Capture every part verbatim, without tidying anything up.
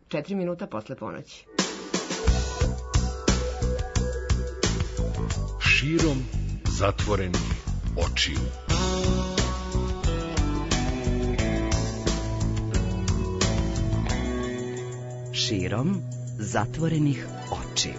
četiri minuta posle ponoći. Širom zatvorenih očiju. Širom zatvorenih očiju.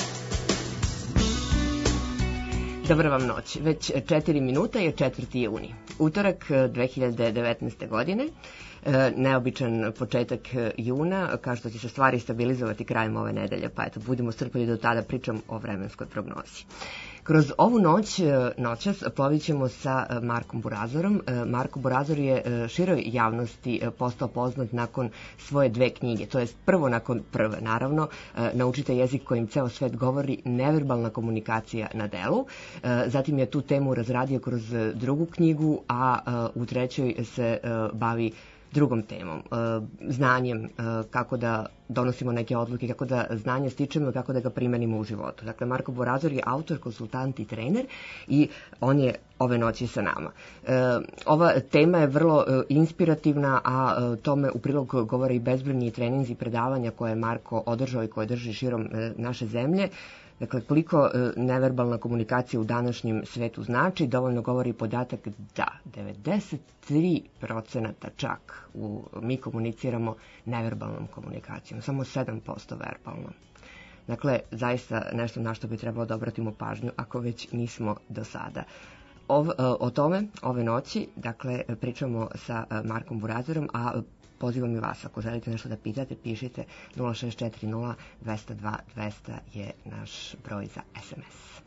Dobra vam noć. Već četiri minuta je četvrti juni. Utorak dve hiljade devetnaeste. godine. Neobičan početak juna, kao što će se stvari stabilizovati krajem ove nedelje, pa eto, budemo strpljeni do tada, pričam o vremenskoj prognozi. Kroz ovu noć, noćas, plovit ćemo sa Markom Burazorom. Marko Burazor je široj javnosti postao poznat nakon svoje dve knjige, to jest prvo nakon prve, naravno, Naučite jezik kojim ceo svet govori, neverbalna komunikacija na delu. Zatim je tu temu razradio kroz drugu knjigu, a u trećoj se bavi drugom temom, znanjem, kako da donosimo neke odluke, kako da znanje stičemo i kako da ga primenimo u životu. Dakle, Marko Burazor je autor, konsultant i trener i on je ove noći sa nama. Ova tema je vrlo inspirativna, a tome u prilog govore i bezbrojni treninzi i predavanja koje je Marko održao i koje drži širom naše zemlje. Dakle, koliko neverbalna komunikacija u današnjem svetu znači, dovoljno govori podatak da devedeset tri procenata čak u, mi komuniciramo neverbalnom komunikacijom, samo sedam posto verbalno. Dakle, zaista nešto na što bi trebalo da obratimo pažnju ako već nismo do sada. O, o tome ove noći, dakle, pričamo sa Markom Burazorom, a pozivam i vas, ako želite nešto da pitate, pišite nula šest četiri nula dva zero dva dvesta je naš broj za es em es.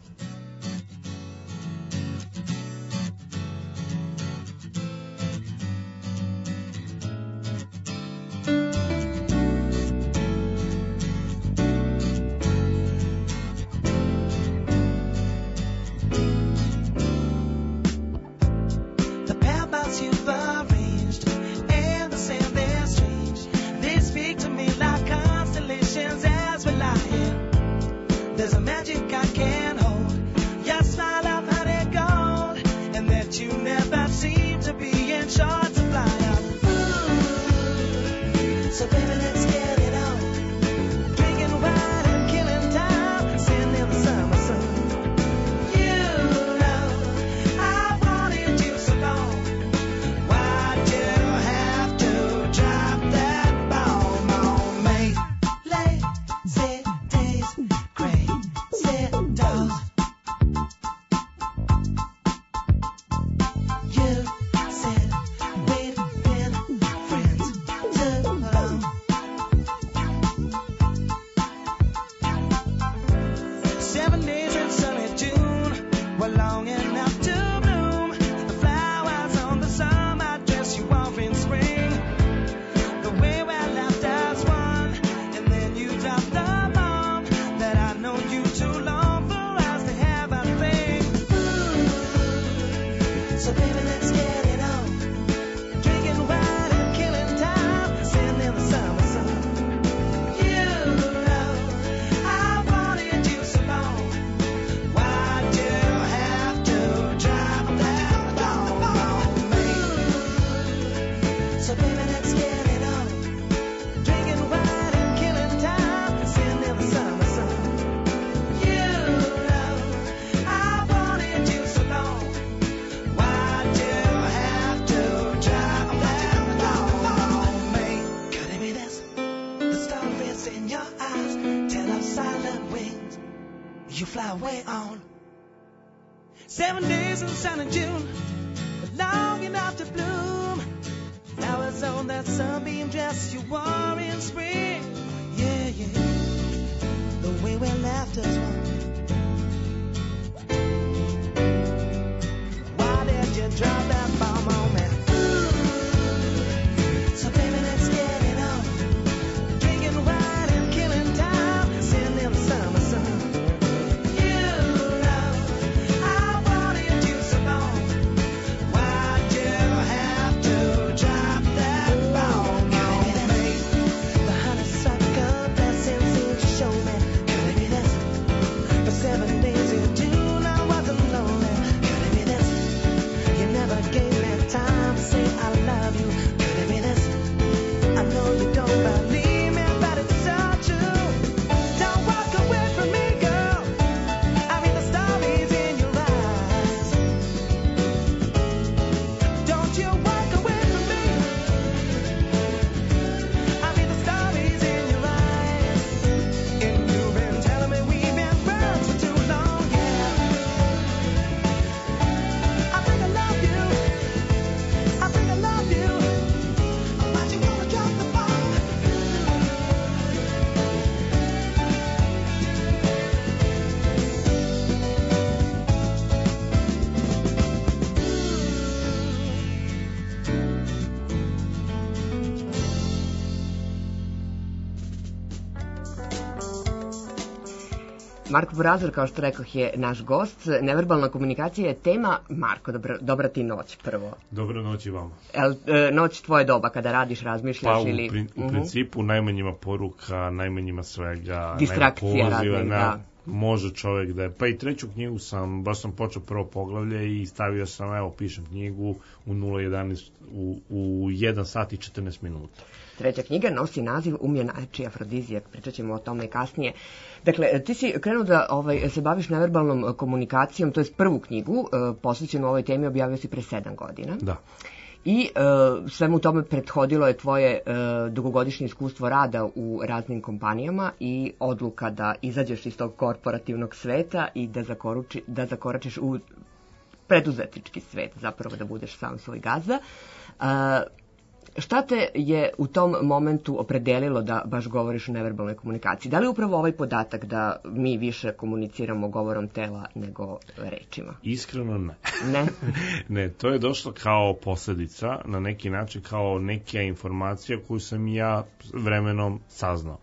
Seven days in the sun in June, but long enough to bloom. Flowers on that sunbeam dress you wore in spring. Yeah, yeah, the way we laughed as one. Why did you drop that bomb on me? So baby, let's get it on. Drinking wine and killing time, sitting in the summer sun. Marko Burazor, kao što rekoh, je naš gost. Neverbalna komunikacija je tema. Marko, dobra, dobra ti noć prvo. Dobra noć i vama. El, e, noć tvoje doba kada radiš, razmišljaš pa, ili... Pa u, u principu uh-huh. najmanjima poruka, najmanjima svega, distrakcija raznih, na, da. Može čovjek da je... Pa i treću knjigu sam, baš sam počeo prvo poglavlje i stavio sam, evo, pišem knjigu u nula jedanaest, u, u jedan sat i četrnaest minuta. Treća knjiga nosi naziv Um je najjači afrodizijak, pričat ćemo o tome i kasnije. Dakle, ti si krenuo da ovaj, se baviš neverbalnom komunikacijom, to je prvu knjigu, posvećenu ovoj temi, objavio si pre sedam godina. Da. I uh, svemu tome prethodilo je tvoje uh, dugogodišnje iskustvo rada u raznim kompanijama i odluka da izađeš iz tog korporativnog sveta i da, zakoruči, da zakoračiš u preduzetnički svet, zapravo da budeš sam svoj gazda. Uh, Šta te je u tom momentu opredelilo da baš govoriš o neverbalnoj komunikaciji? Da li upravo ovaj podatak da mi više komuniciramo govorom tela nego rečima? Iskreno ne. Ne? Ne, to je došlo kao posljedica, na neki način kao neka informacija koju sam ja vremenom saznao.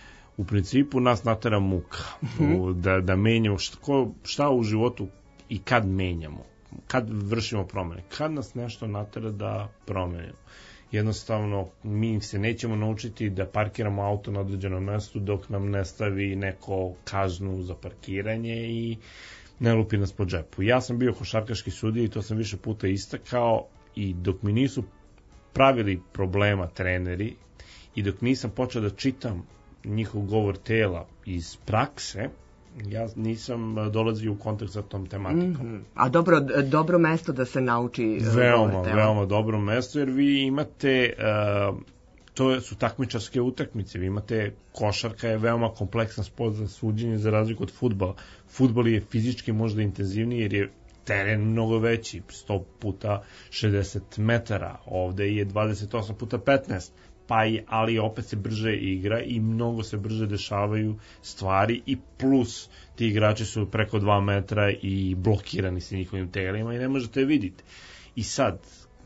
U principu nas natera muka mm-hmm. da, da menjamo šta, šta u životu i kad menjamo, kad vršimo promjene, kad nas nešto natera da promenimo. Jednostavno, mi se nećemo naučiti da parkiramo auto na određenom mjestu dok nam ne stavi neko kaznu za parkiranje i ne lupi nas po džepu. Ja sam bio košarkaški sudija i to sam više puta istakao i dok mi nisu pravili problema treneri i dok nisam počeo da čitam njihov govor tela iz prakse, ja nisam dolazio u kontakt sa tom tematikom. Mm-hmm. A dobro, dobro mesto da se nauči veoma, veoma dobro mesto, jer vi imate uh, to su takmičarske utakmice, vi imate, košarka je veoma kompleksan sport za suđenje za razliku od fudbala. Fudbal je fizički možda intenzivniji jer je teren mnogo veći, sto puta šezdeset metara, ovde je dvadeset osam puta petnaest, pa i, ali opet se brže igra i mnogo se brže dešavaju stvari i plus ti igrači su preko dva metra i blokirani sa njihovim telima i ne možete vidjeti. I sad,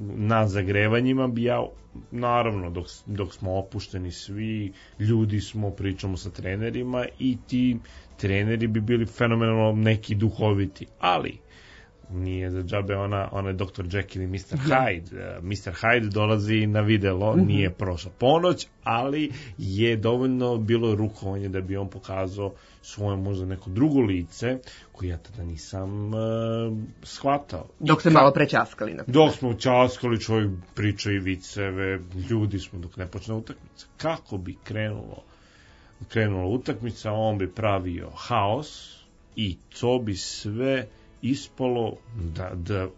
na zagrevanjima bi ja, naravno, dok, dok smo opušteni svi, ljudi smo, pričamo sa trenerima i ti treneri bi bili fenomenalno neki duhoviti, ali nije za džabe ona, ona je doktor Jekyll i mister Hyde. mister Hyde dolazi na videlo, mm-hmm. nije prošla ponoć, ali je dovoljno bilo rukovanje da bi on pokazao svoje možda neko drugo lice, koje ja tada nisam uh, shvatao. Dok ste ka... malo prečaskali. Na dok smo časkali, čovjek priča i viceve, ljudi smo dok ne počne utakmica. Kako bi krenulo, krenula utakmica, on bi pravio haos i to bi sve ispalo da, da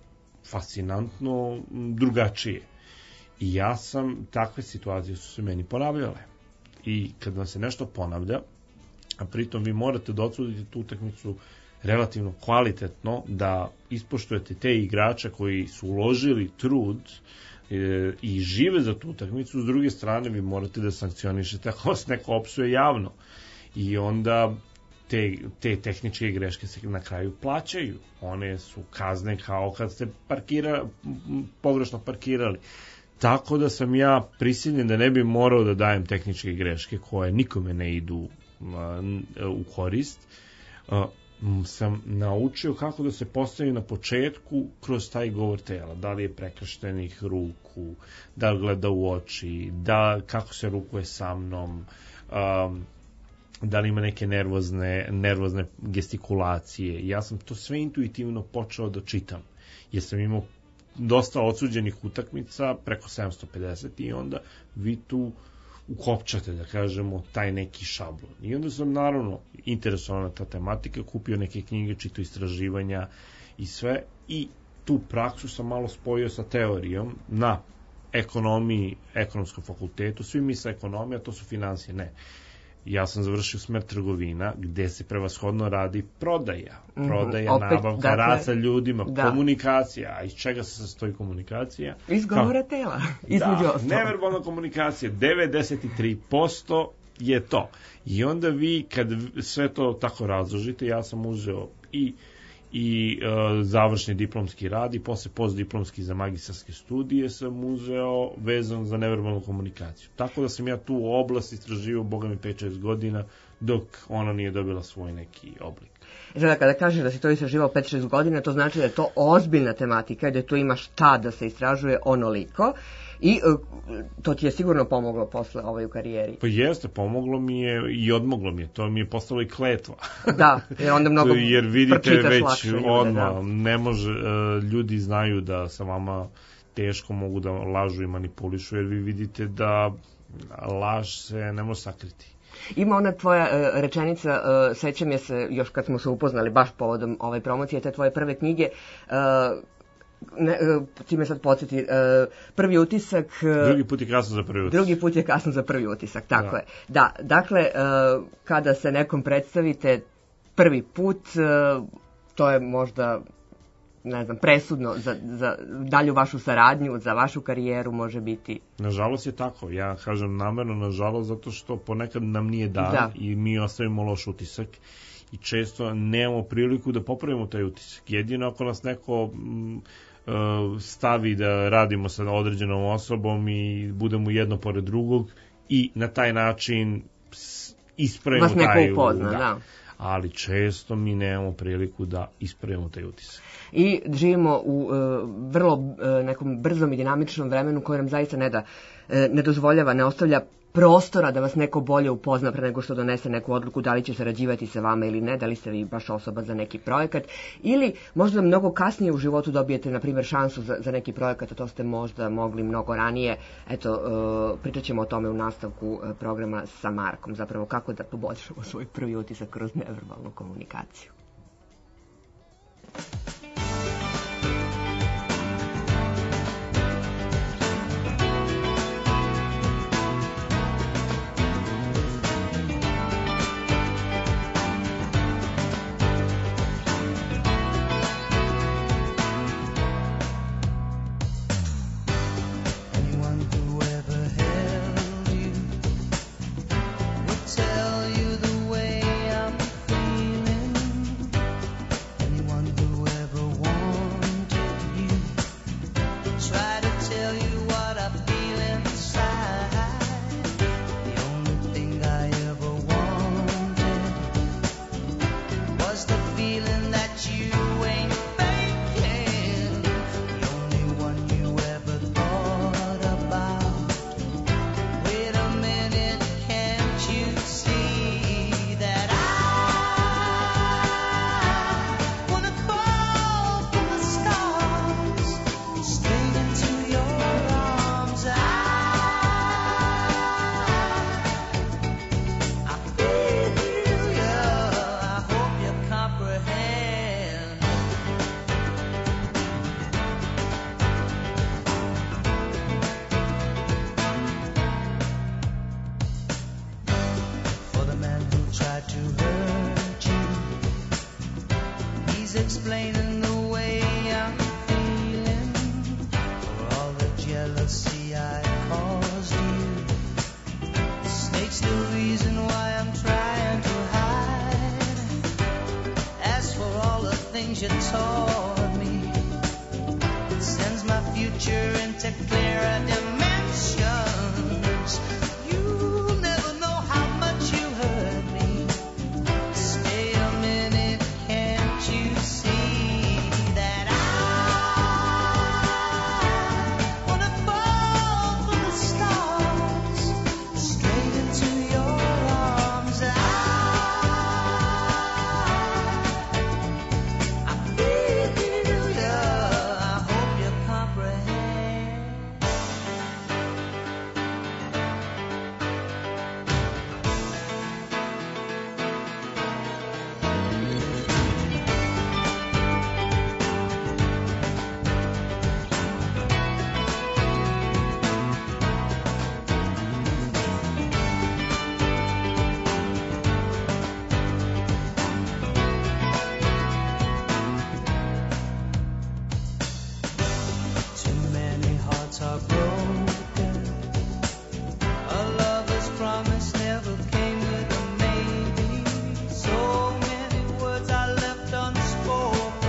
fascinantno drugačije. I ja sam, takve situacije su se meni ponavljale. I kad vam se nešto ponavlja, a pritom vi morate da odsudite tu utakmicu relativno kvalitetno, da ispoštujete te igrača koji su uložili trud e, i žive za tu utakmicu, s druge strane vi morate da sankcionišete ako vas neko opsuje javno. I onda Te, te tehničke greške se na kraju plaćaju. One su kazne kao kad ste parkira, pogrešno parkirali. Tako da sam ja prisiljen da ne bi morao da dajem tehničke greške koje nikome ne idu a, u korist. A, sam naučio kako da se postavi na početku kroz taj govor tela. Da li je prekrštenih ruku, da gleda u oči, da kako se rukuje sa mnom, a, da li ima neke nervozne, nervozne gestikulacije. Ja sam to sve intuitivno počeo da čitam, jer sam imao dosta odsuđenih utakmica, preko sedamsto pedeset, i onda vi tu ukopčate, da kažemo, taj neki šablon. I onda sam, naravno, interesovana ta tematika, kupio neke knjige, čitao istraživanja i sve, i tu praksu sam malo spojio sa teorijom na ekonomiji, ekonomskom fakultetu. Svi mi sa ekonomija, to su financije, ne. Ja sam završio smer trgovina, gde se prevashodno radi prodaja. Prodaja, mm-hmm. nabavka, dakle, rad sa ljudima, da. Komunikacija. A iz čega se sastoji komunikacija? Iz govora tela, između da, ostalog. Neverbalna komunikacija, devedeset tri posto je to. I onda vi, kad sve to tako razložite, ja sam uzeo i i uh, završni diplomski rad i posle postdiplomski za magistarske studije sam uzeo vezan za neverbalnu komunikaciju. Tako da sam ja tu oblast istraživao, boga mi, pet šest godina, dok ona nije dobila svoj neki oblik. Žena, kada kažeš da si to istraživao pet šest godina, to znači da je to ozbiljna tematika i da tu ima šta da se istražuje onoliko. I uh, to ti je sigurno pomoglo posle ovaj u karijeri. Pa jeste, pomoglo mi je i odmoglo mi je, to mi je postalo i kletva. Da, jer onda mnogo jer vidite već ljude, odmah, da. Ne može, uh, ljudi znaju da sa vama teško mogu da lažu i manipulišu, jer vi vidite da laž se ne može sakriti. Ima ona tvoja uh, rečenica, uh, sećam je se još kad smo se upoznali baš povodom ove promocije, te tvoje prve knjige, uh, Ne, ti me sad podsjeti, prvi utisak... Drugi put je kasno za prvi utisak. Drugi put je kasno za prvi utisak, tako da. je. Da, dakle, kada se nekom predstavite prvi put, to je možda, ne znam, presudno za, za dalju vašu saradnju, za vašu karijeru može biti. Nažalost je tako, ja kažem namerno nažalost, zato što ponekad nam nije dan da. I mi ostavimo loš utisak. I često nemamo priliku da popravimo taj utisak. Jedino ako nas neko m, stavi da radimo sa određenom osobom i budemo jedno pored drugog i na taj način ispravimo vas neko taj upozna, da. da. Ali često mi nemamo priliku da ispravimo taj utisak. I živimo u uh, vrlo uh, nekom brzom i dinamičnom vremenu koje nam zaista ne da, uh, ne dozvoljava, ne ostavlja prostora da vas neko bolje upozna pre nego što donese neku odluku da li će sarađivati sa vama ili ne, da li ste vi baš osoba za neki projekat, ili možda mnogo kasnije u životu dobijete, na primjer, šansu za, za neki projekat, a to ste možda mogli mnogo ranije. Eto, uh, pričat ćemo o tome u nastavku uh, programa sa Markom, zapravo kako da poboljšamo svoj prvi utisak kroz neverbalnu komunikaciju. Explaining the way I'm feeling for all the jealousy I caused you. The snake's the reason why I'm trying to hide. As for all the things you taught me, it sends my future into clearer dimensions. You'll never know how much you hurt me. Stay a minute, can't you see? Never came with a maybe. So many words I left unspoken.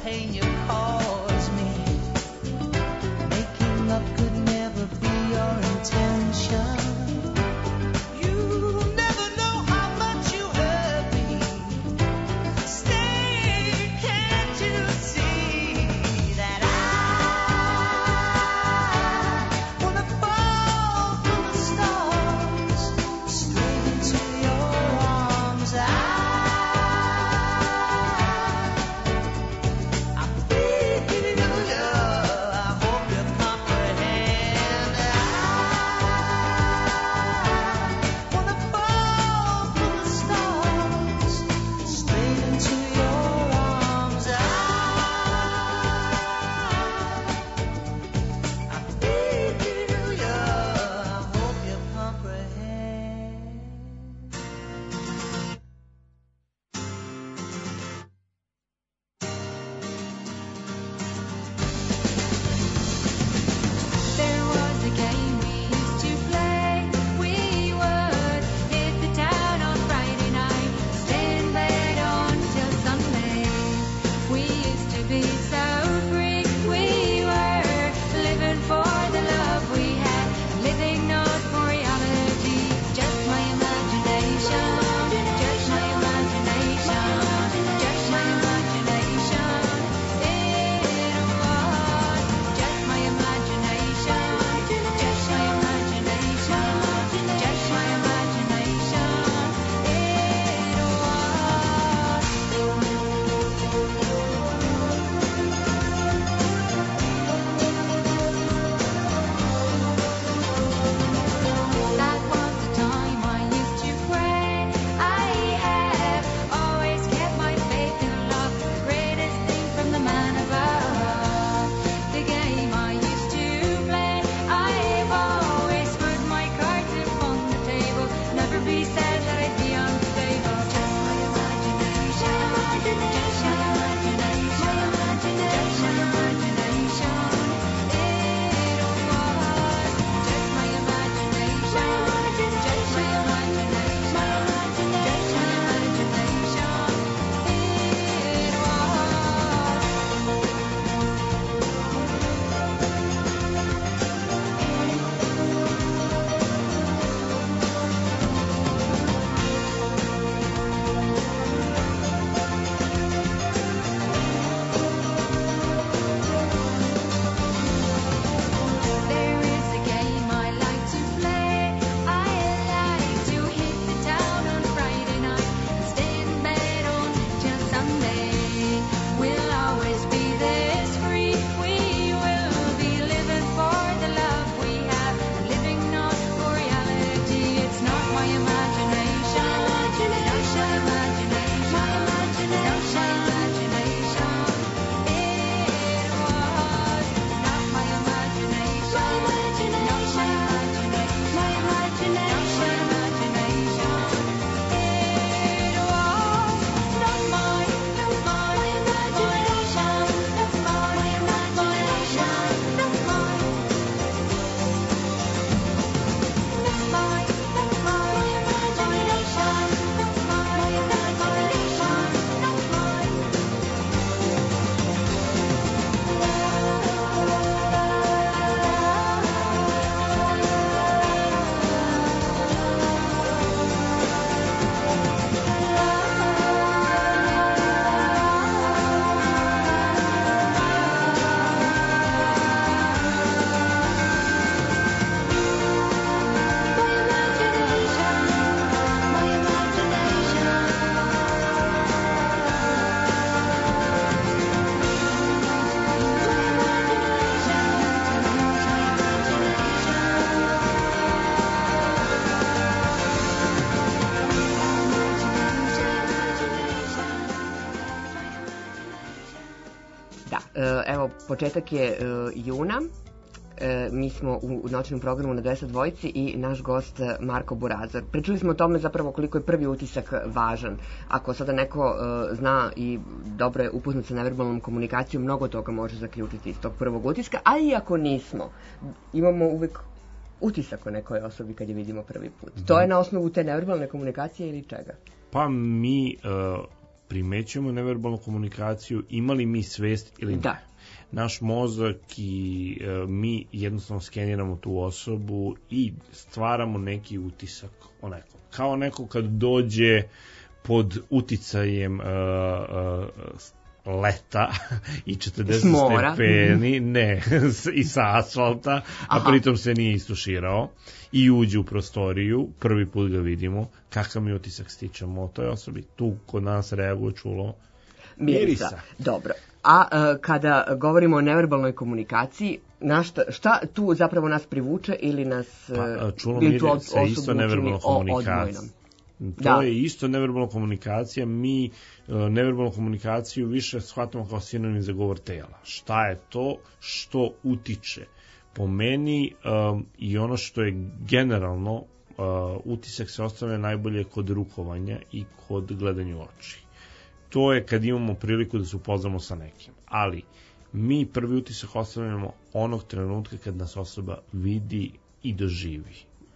pain you cause me. Making love could never be your intention. Evo, početak je uh, juna, uh, mi smo u noćnom programu na dvesta dvojici i naš gost Marko Burazor. Pričali smo o tome zapravo koliko je prvi utisak važan. Ako sada neko uh, zna i dobro je upoznat sa neverbalnom komunikacijom, mnogo toga može zaključiti iz tog prvog utiska, a i ako nismo, imamo uvek utisak o nekoj osobi kad je vidimo prvi put. To je na osnovu te neverbalne komunikacije ili čega? Pa mi uh, primećujemo neverbalnu komunikaciju, imali mi svest ili ne. Da. Naš mozak i e, mi jednostavno skeniramo tu osobu i stvaramo neki utisak o nekom. Kao neko kad dođe pod uticajem e, e, leta i četrdeset stepeni, ne, i sa asfalta, a Aha. pritom se nije istuširao i uđe u prostoriju, prvi put ga vidimo, kakav mi utisak stičemo o toj osobi. Tu kod nas reaguje čulo mirisa. mirisa. Dobro. A e, kada govorimo o neverbalnoj komunikaciji, na šta, šta tu zapravo nas privuče ili nas pa, čulo mirisa je isto neverbalna komunikacija. To da. je isto neverbalna komunikacija. Mi uh, neverbalnu komunikaciju više shvatamo kao sinonim za govor tela. Šta je to što utiče? Po meni um, i ono što je generalno uh, utisak se ostavlja najbolje kod rukovanja i kod gledanja u oči. To je kad imamo priliku da se upoznamo sa nekim. Ali mi prvi utisak ostavljamo onog trenutka kad nas osoba vidi i doživi.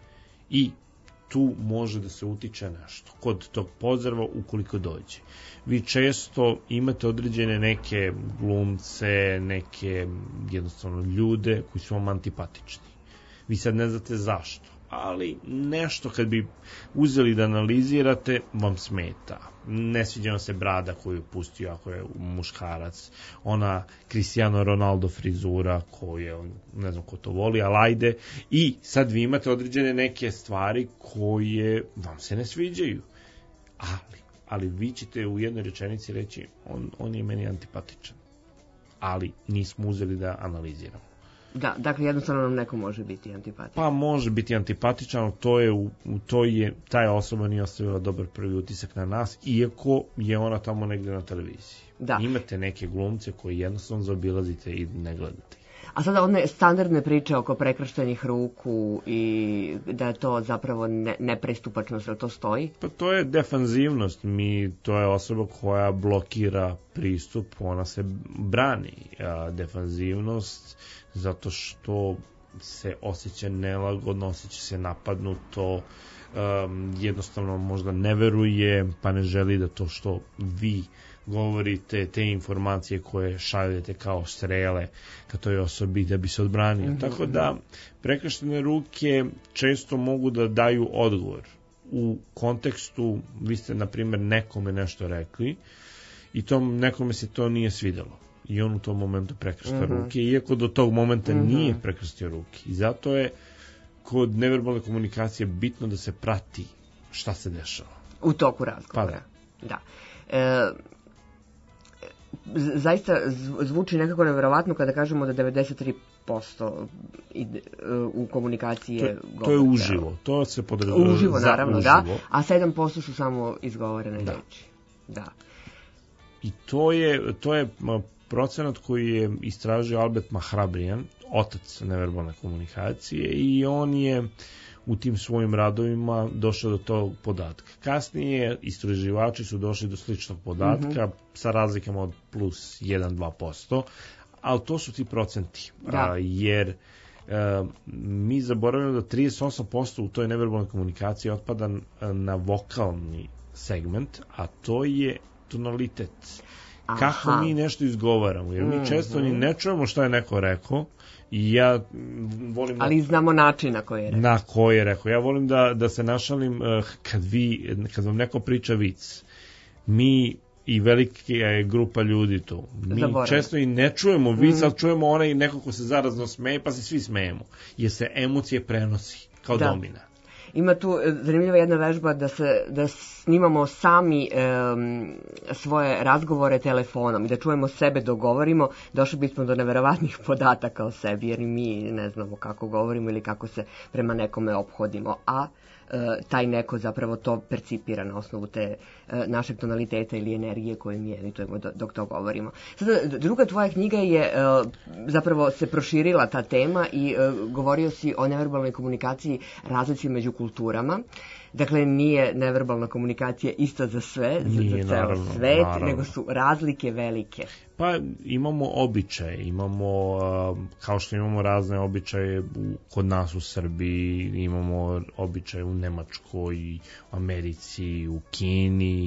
I tu može da se utiče nešto. Kod tog pozdrava ukoliko dođe. Vi često imate određene neke glumce, neke jednostavno ljude koji su vam antipatični. Vi sad ne znate zašto, ali nešto kad bi uzeli da analizirate vam smeta. Ne sviđa vam se brada koju je pustio ako je muškarac, ona Cristiano Ronaldo frizura koju ne znam ko to voli, ali ajde, i sad vi imate određene neke stvari koje vam se ne sviđaju, ali, ali vi ćete u jednoj rečenici reći on, on je meni antipatičan, ali nismo uzeli da analiziramo. Da, dakle jednostavno nam neko može biti antipatičan. Pa može biti antipatičan, to je, u, to je, taj osoba nije ostavila dobar prvi utisak na nas, iako je ona tamo negde na televiziji. Da. Imate neke glumce koji jednostavno zaobilazite i ne gledate. A sada one standardne priče oko prekrštenih ruku i da je to zapravo ne, nepristupačnost, ali to stoji? Pa to je defanzivnost, mi, to je osoba koja blokira pristup, ona se brani. A defanzivnost zato što se osjeća nelagodno, osjeća se napadnuto, um, jednostavno možda ne veruje, pa ne želi da to što vi govorite, te informacije koje šaljete kao strele ka toj osobi da bi se odbranio. Mm-hmm. Tako da prekrštene ruke često mogu da daju odgovor. U kontekstu, vi ste na primjer nekome nešto rekli i tom nekome se to nije svidelo. I on u tom momentu prekršta mm-hmm. ruke, iako do tog momenta mm-hmm. nije prekrstio ruke. I zato je kod neverbalne komunikacije bitno da se prati šta se dešava. U toku razgovora. Pa da. da. E, zaista zvuči nekako nevjerovatno kada kažemo da devedeset tri posto u komunikaciji je to, to je uživo. To se podrazumeva uživo, naravno, uživo. Da. A sedam posto su samo izgovorene da. reči. Da. I to je, to je procenat koji je istražio Albert Mahrabrian, otac neverbalne komunikacije, i on je u tim svojim radovima došao do tog podatka. Kasnije istraživači su došli do sličnog podatka mm-hmm. sa razlikama od plus jedan do dva posto, ali to su ti procenti. Da. A, jer a, mi zaboravljamo da trideset osam posto u toj neverbalnoj komunikaciji otpada na vokalni segment, a to je tonalitet. Aha. Kako mi nešto izgovaramo, jer mi često ni ne čujemo šta je neko rekao i ja volim... Ali da, znamo način na koji je rekao. Na koji je rekao. Ja volim da, da se našalim kad, vi, kad vam neko priča vic. Mi i velika je grupa ljudi tu. Mi Zaboravim. često i ne čujemo vic, mm. ali čujemo onaj neko ko se zarazno smeje, pa se svi smejemo. Jer se emocije prenosi kao da. domina. Ima tu zanimljiva jedna vežba da se da snimamo sami um, svoje razgovore telefonom i da čujemo sebe dok govorimo. Došli bismo do neverovatnih podataka o sebi, jer mi ne znamo kako govorimo ili kako se prema nekome ophodimo, a taj neko zapravo to percipira na osnovu te našeg tonaliteta ili energije koju mi emitujemo dok to govorimo. Sada, druga tvoja knjiga je zapravo se proširila ta tema i govorio si o neverbalnoj komunikaciji, razlici među kulturama. Dakle, nije neverbalna komunikacija ista za sve, nije, za ceo naravno, svet, naravno. nego su razlike velike. Pa imamo običaje, imamo, kao što imamo razne običaje kod nas u Srbiji, imamo običaje u Nemačkoj, u Americi, u Kini,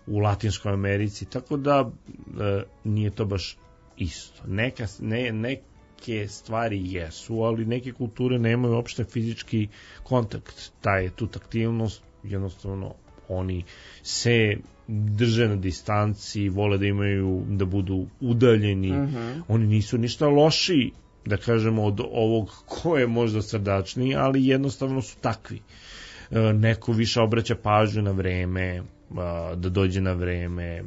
u Latinskoj Americi, tako da e, nije to baš isto. Neka, ne, neke stvari jesu, ali neke kulture nemaju uopšte fizički kontakt. Ta je tu taktilnost, jednostavno oni se drže na distanci, vole da imaju, da budu udaljeni, mm-hmm. oni nisu ništa lošiji, da kažemo, od ovog ko je možda srdačniji, ali jednostavno su takvi. E, neko više obraća pažnju na vreme, da dođe na vreme.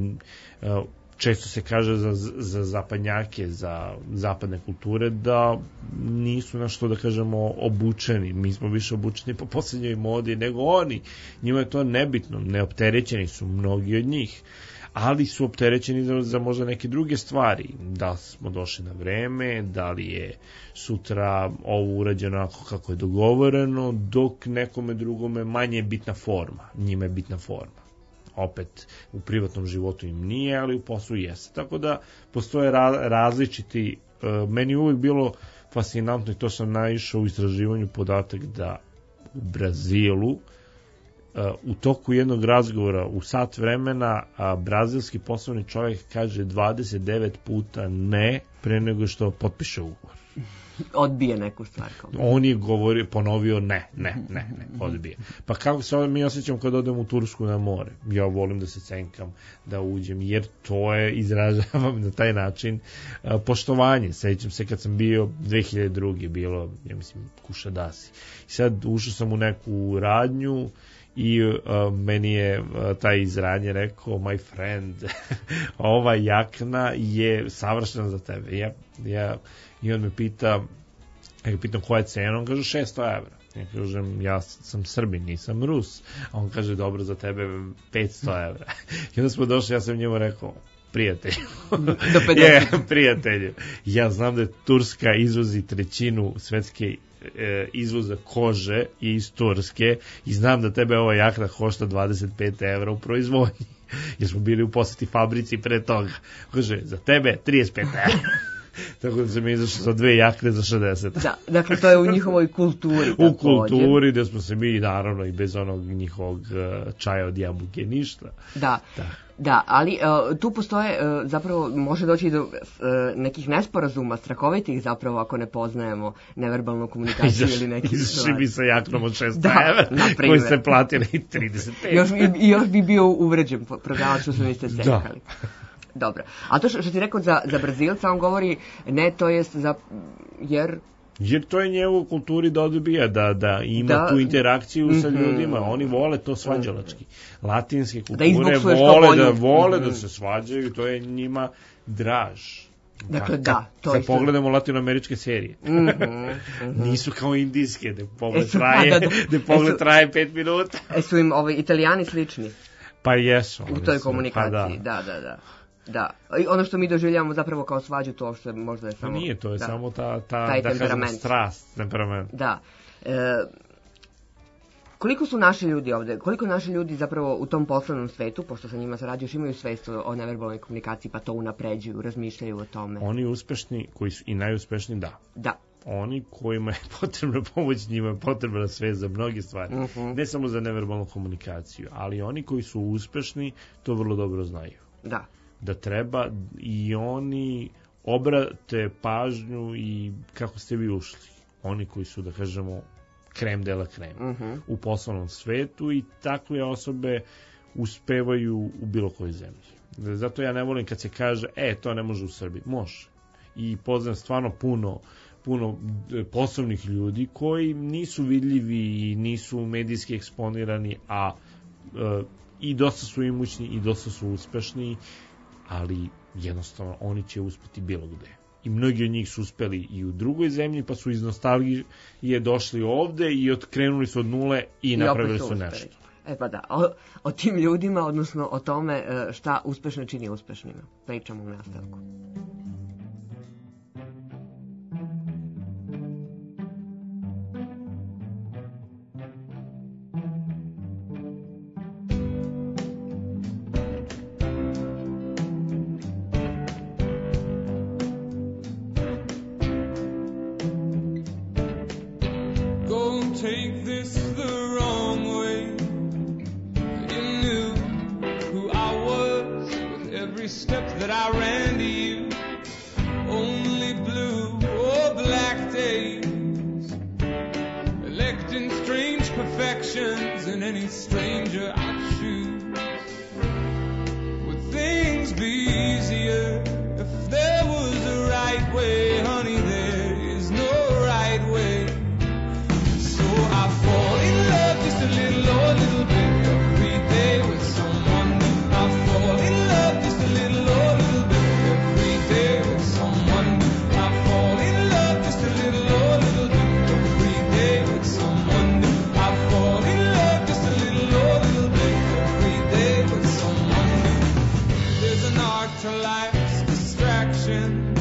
Često se kaže za, za zapadnjake, za zapadne kulture, da nisu na što da kažemo obučeni. Mi smo više obučeni po posljednjoj modi nego oni. Njima je to nebitno. Neopterećeni su mnogi od njih, ali su opterećeni za, za možda neke druge stvari. Da smo došli na vreme, da li je sutra ovo urađeno onako kako je dogovoreno, dok nekome drugome manje je bitna forma. Njima je bitna forma. Opet, u privatnom životu im nije, ali u poslu jeste. Tako da postoje ra- različiti, uh, meni je uvijek bilo fascinantno i to sam naišao u istraživanju podatak da u Brazilu Uh, u toku jednog razgovora u sat vremena a brazilski poslovni čovjek kaže dvadeset devet puta ne pre nego što potpiše ugovor. Odbije neku stvar. On je govorio, ponovio ne, ne, ne, ne, odbije. Pa kako se mi osjećam kad odem u Tursku na more? Ja volim da se cenkam, da uđem, jer to je, izražavam na taj način a, poštovanje. Sećam se kad sam bio dve hiljade druge bilo, ja mislim, Kušadasi. I sad ušao sam u neku radnju i uh, meni je uh, taj iz radnje rekao, my friend, ova jakna je savršena za tebe. Ja, ja, I on me pita, ja ga pitam koja je cena, on kaže šesto evra. Ja kažem, ja sam Srbin, nisam Rus. A on kaže, dobro, za tebe petsto evra. I onda smo došli, ja sam njemu rekao, prijatelju. Do pedeset. Je, prijatelju. Ja znam da je Turska izvozi trećinu svetske e, izvoza kože iz Turske i znam da tebe ova jakna košta dvadeset pet evra u proizvodnji. Jer smo bili u poseti fabrici pre toga. Kaže, za tebe trideset pet evra. Tako da sam izašao sa dve jakne za šezdeset. Da, dakle to je u njihovoj kulturi. U kulturi, da smo se mi, naravno, i bez onog njihovog uh, čaja od jabuke, ništa. Da, da, da ali uh, tu postoje, uh, zapravo, može doći do uh, nekih nesporazuma, strahovitih zapravo, ako ne poznajemo neverbalnu komunikaciju ili neki stvari. Izašli bi sa jaknom od šesto evra, koji ste platili trideset pet. još, i, još bi bio uvređen prodavač što su niste sekali. Da. Dobro. A to što, što ti rekao za, za Brazilca, on govori ne, to jest za, jer... Jer to je njegov kulturi da odbija, da, da ima da, tu interakciju mm-hmm. sa ljudima. Oni vole to svađalački. Latinske kulture da vole, da, vole mm-hmm. da se svađaju, to je njima draž. Dakle, da. da to kad pogledamo latinoameričke serije. Mm-hmm, mm-hmm. Nisu kao indijske, da pogled, su, traje, da, da, da pogled su, traje pet minuta. E su im ovi Italijani slični? Pa jesu. U toj su, komunikaciji, pa da, da, da. Da, i ono što mi doživljavamo zapravo kao svađu, to što možda je samo... No nije, to je da, samo ta, ta da kažemo, strast, temperament. Da. E, koliko su naši ljudi ovde, koliko naši ljudi zapravo u tom poslovnom svetu, pošto sa njima sarađuješ, imaju svest o neverbalnoj komunikaciji, pa to unapređuju, razmišljaju o tome? Oni uspešni, koji su i najuspešniji, da. Da. Oni kojima je potrebna pomoć, njima je potrebna svest za mnoge stvari. Uh-huh. Ne samo za neverbalnu komunikaciju, ali oni koji su uspešni, to vrlo dobro znaju. Da. Da treba i oni obrate pažnju i kako ste vi ušli. Oni koji su, da kažemo, krem de la krem uh-huh. u poslovnom svetu i takve osobe uspevaju u bilo kojoj zemlji. Zato ja ne volim kad se kaže, e, to ne može u Srbiji. Može. I poznam stvarno puno puno poslovnih ljudi koji nisu vidljivi i nisu medijski eksponirani, a e, i dosta su imućni i dosta su uspešni, ali jednostavno oni će uspeti bilo gde. I mnogi od njih su uspeli i u drugoj zemlji, pa su iz nostalgije došli ovde i otkrenuli su od nule i, I napravili su nešto. E pa da, o, o tim ljudima, odnosno o tome šta uspešno čini uspešnima, pričamo u nastavku. Take this the wrong way. You knew who I step that I ran to you. Only blue or black days, electing strange perfections in any stranger I'd choose. Would things be easier if there was a right way? Honey, there is no right way. So I fall in love just a little or a little bit every day with someone new. I fall in love just a little or a little bit every day with someone new. I fall in love just a little or a little bit every day with someone new. I fall in love just a little or a little bit every day with someone new. There's an art to life's distraction.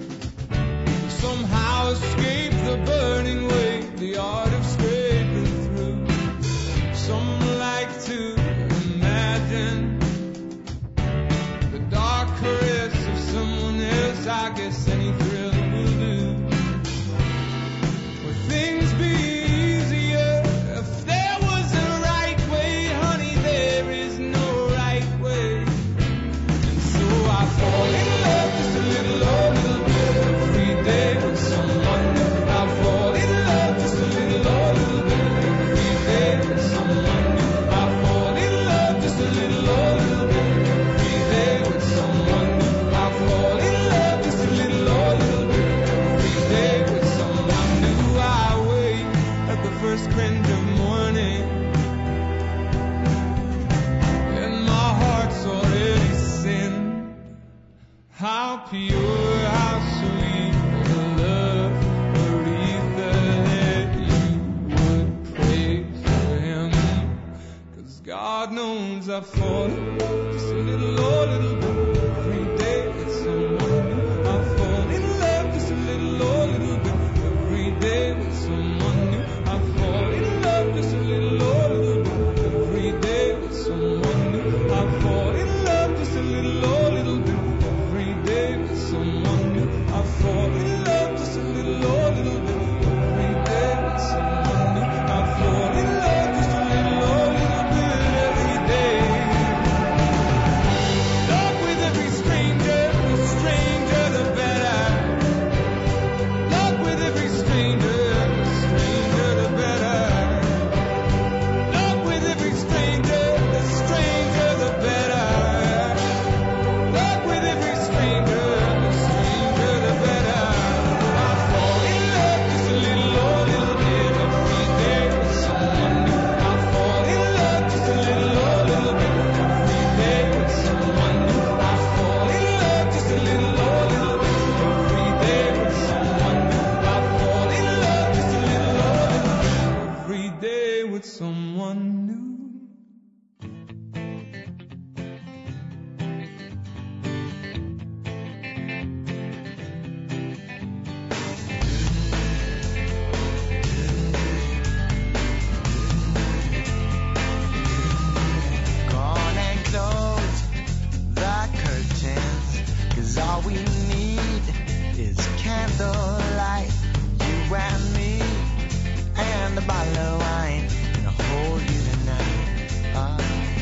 Somehow escape the burning weight, the art of scraping through. Some like to imagine the dark caress of someone else. I guess any thrill will do. Would things be easier if there was a right way? Honey, there is no right way. And so I fall in love just a little or a little bit every day with someone new. I fall in love just a little or a little bit every day with someone new. I fall in love just a little or a little bit every day with someone new. I fall in love just a little or a little bit every day with someone new. I wake at the first cringe of morning, and my heart's already sin. How pure, how sweet the love Aretha that you would pray for him. 'Cause God knows I fall in love just a little or a little bit every day with someone new. I fall in love just a little or a little bit every day with someone new. I fall in love just a little or a little bit every day with someone new. I fall in love just a little or a little bit every day with someone new. I fall in love just a little or a little bit every day with someone new. I fall in love just a little or a little bit every day. Love with every stranger, the stranger the better. Love with every stranger, the stranger the better. Love with every stranger, the stranger the better. Love with every stranger, the stranger the better. I fall in love just a little or a little bit every day with someone new. I fall in love just a little or a little bit every day with someone new. I fall in love just a little or a little bit every day with someone new. I fall in love just a little or a little bit every day with someone new. Gone and close the curtains, 'cause all we need is candlelight, you and me, and a bottle of wine, and I'll hold you tonight. Ah.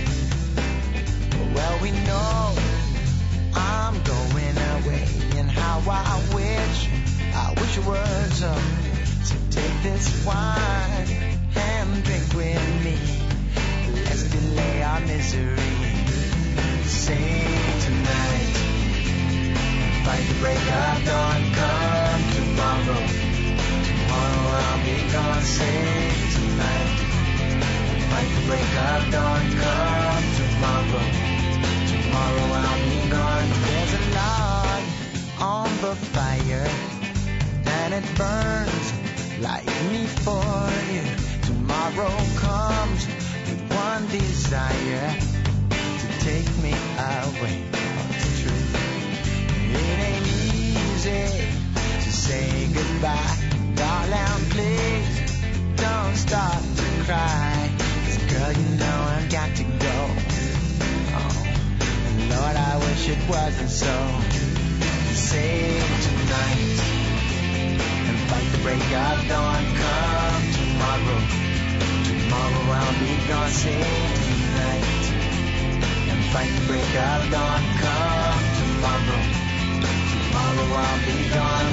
Well, we know I'm going away, and how I wish, I wish it was up. So take this wine and drink with me. Let's delay our misery. Sing tonight, fight the break of dawn. Come tomorrow, tomorrow I'll be gone. Sing tonight, fight the break of dawn. Come tomorrow, tomorrow I'll be gone. There's a log on the fire, and it burns like me for you. Tomorrow comes with one desire, to take me away from the truth. It ain't easy to say goodbye, darling, please don't start to cry. 'Cause girl, you know I've got to go. Oh, and Lord, I wish it wasn't so. Sing tonight and fight the break of dawn. Come tomorrow, tomorrow I'll be gone. Sing tonight and fight the break of dawn. Come tomorrow, tomorrow I'll be gone.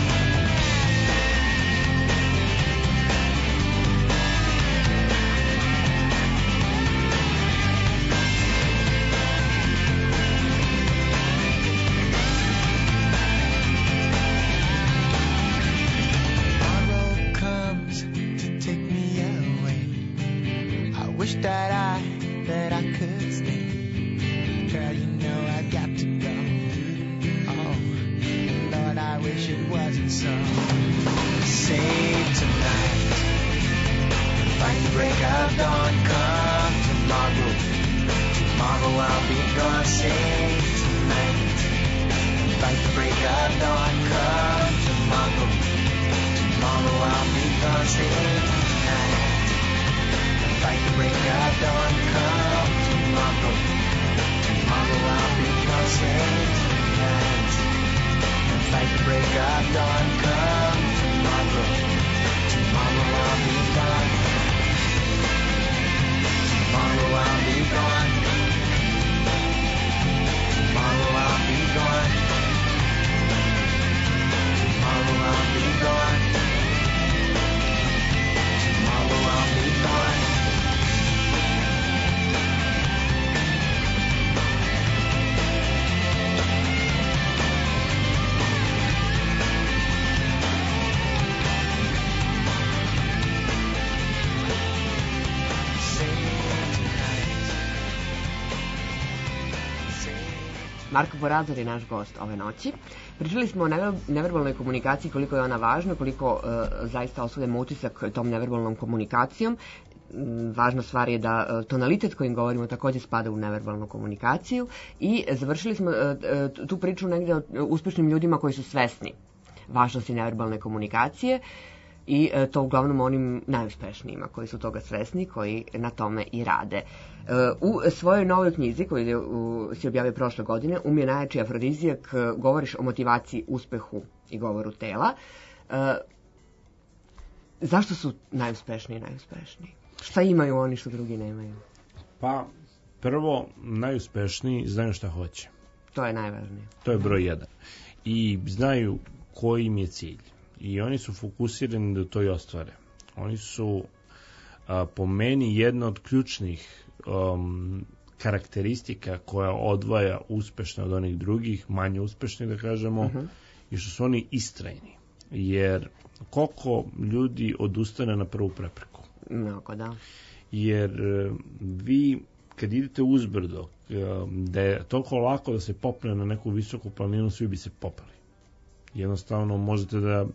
That I, that I could stay. Girl, you know I got to go. Oh, Lord, I wish it wasn't so. Save tonight, fight the break of dawn. Come tomorrow, tomorrow I'll be gone. Save tonight, fight the break of dawn. Come tomorrow, tomorrow I'll be gone. Save tonight, fight the break of dawn. Come tomorrow, tomorrow I'll be gone. Save tonight, fight the break of dawn. Come tomorrow, tomorrow I'll be gone. Tomorrow I'll be gone. Tomorrow I'll be gone. Tomorrow I'll be gone. Tomorrow I'll be gone. Marko Borazor je naš gost ove noći. Pričali smo o neverbalnoj komunikaciji, koliko je ona važna, koliko uh, zaista ostavljamo utisak tom neverbalnom komunikacijom. Važna stvar je da uh, tonalitet kojim govorimo također spada u neverbalnu komunikaciju i završili smo uh, tu priču negdje o uspješnim ljudima koji su svesni važnosti neverbalne komunikacije i uh, to uglavnom onim najuspešnijima koji su toga svesni, koji na tome i rade. U svojoj novoj knjizi koju si objavio prošle godine, Um je najjači afrodizijak, govoriš o motivaciji, uspehu i govoru tela. Zašto su najuspešniji najuspešniji? Šta imaju oni što drugi nemaju? Pa, prvo, najuspešniji znaju šta hoće. To je najvažnije. To je broj jedan. I znaju koji im je cilj. I oni su fokusirani da to i ostvare. Oni su, a, po meni, jedna od ključnih Um, karakteristika koja odvaja uspešne od onih drugih, manje uspešnih da kažemo, uh-huh. i što su oni istrajni. Jer koliko ljudi odustane na prvu prepreku? Mnogo, da. Jer vi kad idete uzbrdo, da je toliko lako da se popne na neku visoku planinu, svi bi se popeli. Jednostavno možete da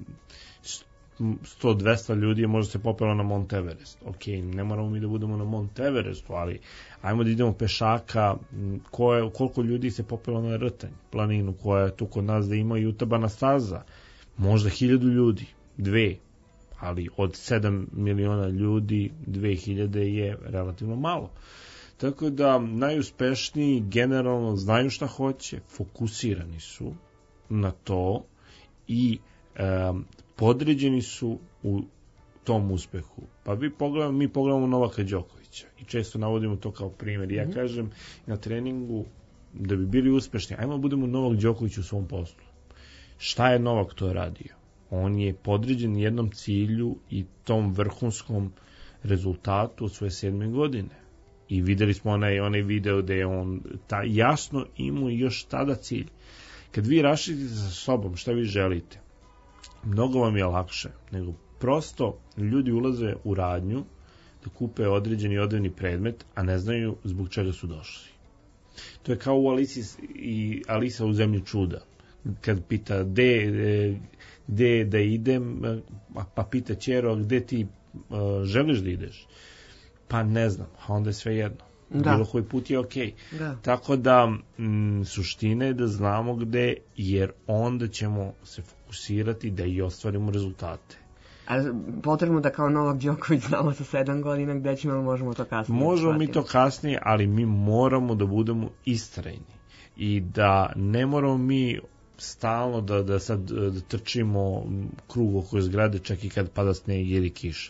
sto do dvesta ljudi je možda se popelo na Mount Everest. Ok, ne moramo mi da budemo na Mount Everestu, ali ajmo da idemo pešaka. Ko je, koliko ljudi se popelo na Rtanj, planinu koja je tu kod nas da ima i utabana staza. Možda hiljadu ljudi, dve, ali od sedam miliona ljudi, dve hiljade je relativno malo. Tako da najuspešniji generalno znaju šta hoće, fokusirani su na to i um, podređeni su u tom uspehu. Pa vi pogledamo, mi pogledamo Novaka Đokovića i često navodimo to kao primjer. Ja kažem na treningu da bi bili uspešni, ajmo budemo Novak Đoković u svom poslu. Šta je Novak to radio? On je podređen jednom cilju i tom vrhunskom rezultatu od svoje sedme godine. I videli smo onaj, onaj video gde je on ta, jasno imao još tada cilj. Kad vi rašidite sa sobom šta vi želite, mnogo vam je lakše, nego prosto ljudi ulaze u radnju da kupe određeni odrevni predmet, a ne znaju zbog čega su došli. To je kao u Alici i Alisa u zemlji čuda. Kad pita gde, gde da idem, pa pita ćero gde ti uh, želiš da ideš, pa ne znam, a onda je sve jedno. Da. Bilo koji put je okej. Okay. Tako da m, suština je da znamo gde, jer onda ćemo se fokusirati da i ostvarimo rezultate. A potrebno da kao Novak Đoković znamo sa sedam godina gde ćemo, ali možemo to kasnije. Možemo mi to kasnije, ali mi moramo da budemo istrajni i da ne moramo mi stalno da, da sad da trčimo krug oko zgrade čak i kad pada sneg ili kiša.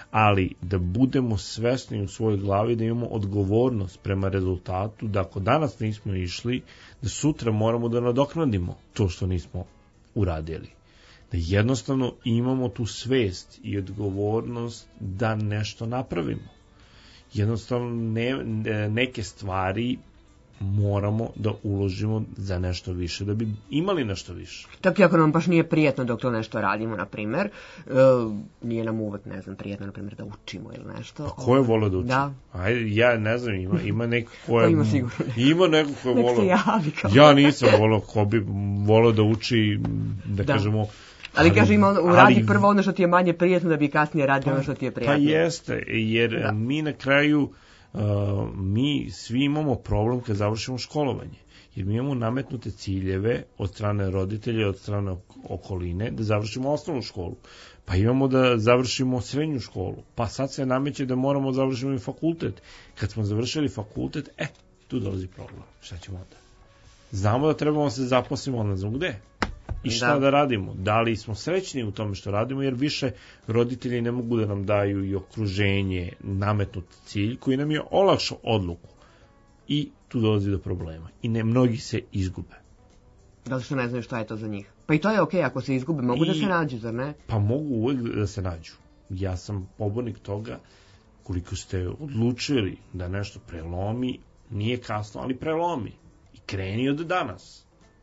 ali da budemo svesni u svojoj glavi da imamo odgovornost prema rezultatu, da ako danas nismo išli, da sutra moramo da nadoknadimo to što nismo uradili. Da jednostavno imamo tu svest i odgovornost da nešto napravimo. Jednostavno ne, neke stvari moramo da uložimo za nešto više, da bi imali nešto više. Čak i ako nam baš nije prijetno dok to nešto radimo, na primer, e, nije nam uvek, ne znam, prijetno, na primer, da učimo ili nešto. A ko je volio da uči? Da. Ajde, ja ne znam, ima, ima neko ko je... Pa ima sigurno. Ima neko ko je Nek volio. se javi kao... Ja nisam volio, ko bi volio da uči, da, da. kažemo... Ali, ali kaže, ima ono, uradi ali, prvo ono što ti je manje prijetno da bi kasnije radio ono što ti je prijatno. Pa jeste, jer da. mi na kraju... Uh, mi svi imamo problem kad završimo školovanje, jer mi imamo nametnute ciljeve od strane roditelja, od strane okoline, da završimo osnovnu školu, pa imamo da završimo srednju školu, pa sad se nameće da moramo završiti i fakultet. Kad smo završili fakultet, e, tu dolazi problem. Šta ćemo onda? Znamo da trebamo da se zaposlimo, ali ne znam gde. I šta da. da radimo? Da li smo srećni u tome što radimo, jer više roditelji ne mogu da nam daju i okruženje, nametnut cilj koji nam je olakšao odluku. I tu dolazi do problema. I ne, mnogi se izgube. Zato što ne znaju šta je to za njih. Pa i to je okej, okay, ako se izgube, mogu I, da se nađu, zar ne? Pa mogu uvek da se nađu. Ja sam pobornik toga, koliko ste odlučili da nešto prelomi, nije kasno, ali prelomi. I kreni od danas.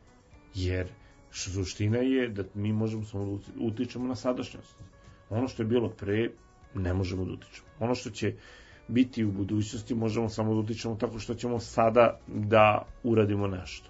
Jer suština je da mi možemo samo da utičemo na sadašnjost. Ono što je bilo pre, ne možemo da utičemo. Ono što će biti u budućnosti, možemo samo da utičemo tako što ćemo sada da uradimo nešto.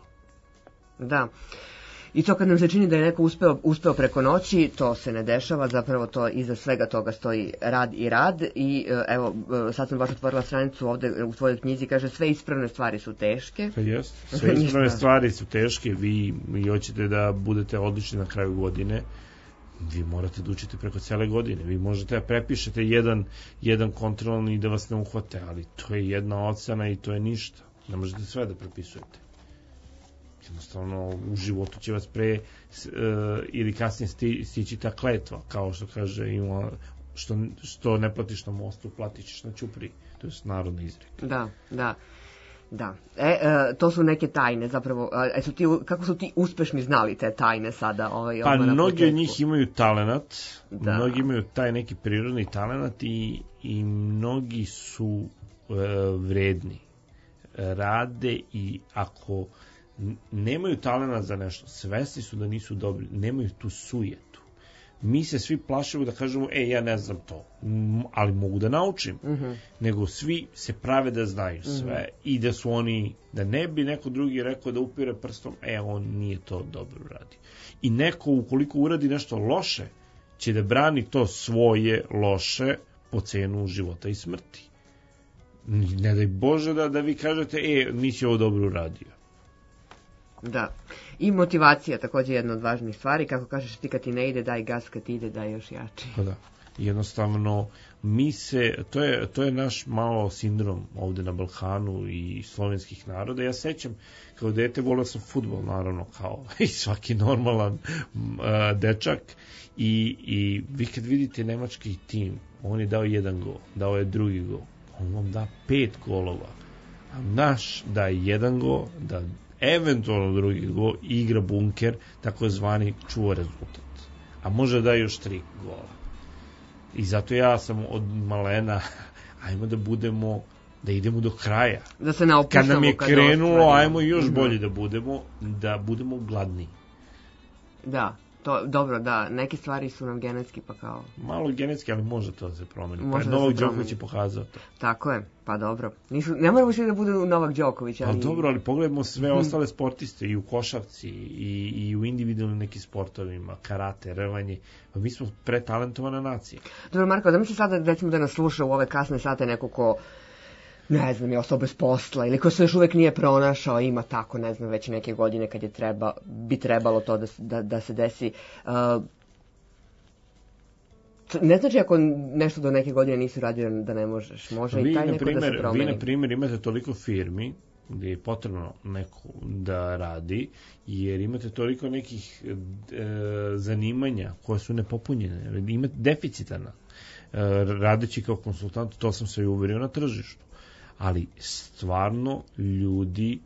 Da. I to kad nam se čini da je neko uspeo, uspeo preko noći, to se ne dešava, zapravo to iza svega toga stoji rad i rad. I evo, sad sam baš otvorila stranicu ovde u tvojoj knjizi, kaže sve ispravne stvari su teške. Pa jest, sve ispravne stvari su teške, vi, vi hoćete da budete odlični na kraju godine, vi morate da učite preko cele godine, vi možete da prepišete jedan, jedan kontrolni i da vas ne uhvate, ali to je jedna ocena i to je ništa, ne možete sve da prepisujete. Jednostavno, u životu će vas pre uh, ili kasnije sti, stići ta kletva, kao što kaže, ima, što, što ne platiš na mostu, platit ćeš na ćupriji. To je narodni izrek. Da, da. Da. E, e, to su neke tajne, zapravo. E, su ti, kako su ti uspešni znali te tajne sada? Ovaj, pa, mnogi od njih imaju talenat, da. Mnogi imaju taj neki prirodni talenat i, i mnogi su e, vredni. Rade i ako nemaju talenta za nešto, svesni su da nisu dobri, nemaju tu sujetu. Mi se svi plašimo da kažemo, e, ja ne znam to, ali mogu da naučim. Uh-huh. Nego svi se prave da znaju sve uh-huh. i da su oni, da ne bi neko drugi rekao da upire prstom, e, on nije to dobro uradio. I neko, ukoliko uradi nešto loše, će da brani to svoje loše po cenu života i smrti. Ne daj Bože da, da vi kažete, e, nisi ovo dobro uradio. Da. I motivacija također je jedna od važnih stvari. Kako kažeš ti, kad ti ne ide, daj gas, kad ti ide, daj još jači. Pa da. Jednostavno, mi se, to je, to je naš malo sindrom ovde na Balkanu i slovenskih naroda. Ja sećam, kao dete volio sam fudbal, naravno, kao i svaki normalan uh, dečak. I, I vi kad vidite nemački tim, on je dao jedan gol, dao je drugi gol. On vam da pet golova. A naš da jedan gol, da eventualno drugi gol, igra bunker, tako zvani čuva rezultat. A može da još tri gola. I zato ja sam od malena, ajmo da budemo, da idemo do kraja. Da se ne opuštamo. Kad nam je krenulo, ajmo još bolje da budemo, da budemo gladni. Da. To, dobro, da, neke stvari su nam genetski, pa kao... Malo genetski, ali može to da se promeni. Pa Novak Đoković je pokazao to. Tako je, pa dobro. Nisu, ne moramo što da bude Novak Đoković, ali... Pa dobro, ali pogledamo sve hmm. ostale sportiste, i u košarci, i, i u individualnim nekim sportovima, karate, rvanje. Pa mi smo pretalentovana nacija. Dobro, Marko, da mi se sada, recimo, da nas sluša u ove kasne sate neko ko... ne znam, je ostao bez posla ili ko se još uvek nije pronašao, ima tako, ne znam, već neke godine kad je treba, bi trebalo to da, da, da se desi. Uh, ne znači ako nešto do neke godine nisi radio da ne možeš, može vi, i taj neko primer, da se promeni. Vi, na primjer, imate toliko firmi gdje je potrebno neko da radi, jer imate toliko nekih e, zanimanja koje su nepopunjene, imate deficitarna. E, radeći kao konsultant, to sam se i uverio na tržištu. Ali stvarno ljudi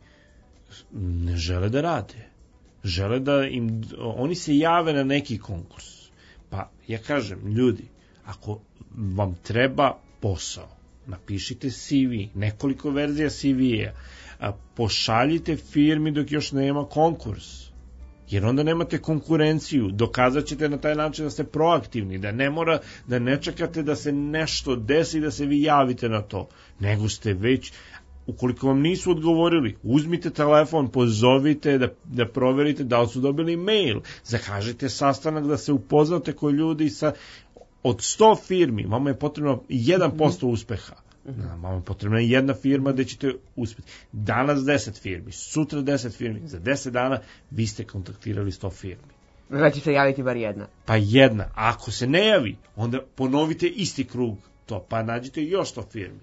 ne žele da rade. Žele da im, oni se jave na neki konkurs. Pa ja kažem, ljudi, ako vam treba posao, napišite C V, nekoliko verzija C V-a, pošaljite firmi dok još nema konkurs, jer onda nemate konkurenciju, dokazat ćete na taj način da ste proaktivni, da ne mora, da ne čekate da se nešto desi, da se vi javite na to, nego ste već, ukoliko vam nisu odgovorili, uzmite telefon, pozovite da, da proverite da li su dobili mail, zakažite sastanak da se upoznate koji ljudi sa, od sto firmi, vama je potrebno jedan posto uspeha. Vama je potrebna jedna firma gde ćete uspjeti. Danas deset firmi, sutra deset firmi, za deset dana vi ste kontaktirali sto firmi. Znači se javiti bar jedna. Pa jedna. A ako se ne javi, onda ponovite isti krug to, pa nađite još sto firmi.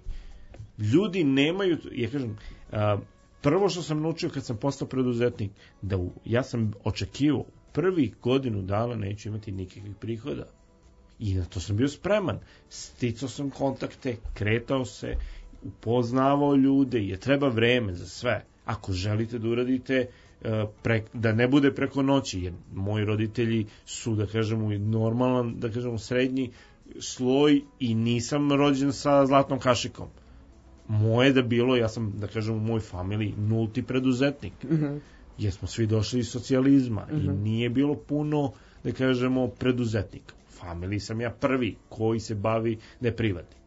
Ljudi nemaju, ja kažem, a, prvo što sam naučio kad sam postao preduzetnik, da u, ja sam očekivao prvih godinu dana neću imati nikakvih prihoda. I na to sam bio spreman. Sticao sam kontakte, kretao se, upoznavao ljude, jer treba vreme za sve. Ako želite da uradite, pre, da ne bude preko noći, jer moji roditelji su, da kažemo, normalan, da kažemo, srednji sloj i nisam rođen sa zlatnom kašikom. Moje da bilo, ja sam, da kažem, u mojoj familiji nulti preduzetnik. Mm-hmm. Jer smo svi došli iz socijalizma mm-hmm. i nije bilo puno, da kažemo, preduzetnika. Familiji sam ja prvi koji se bavi da je privatnik.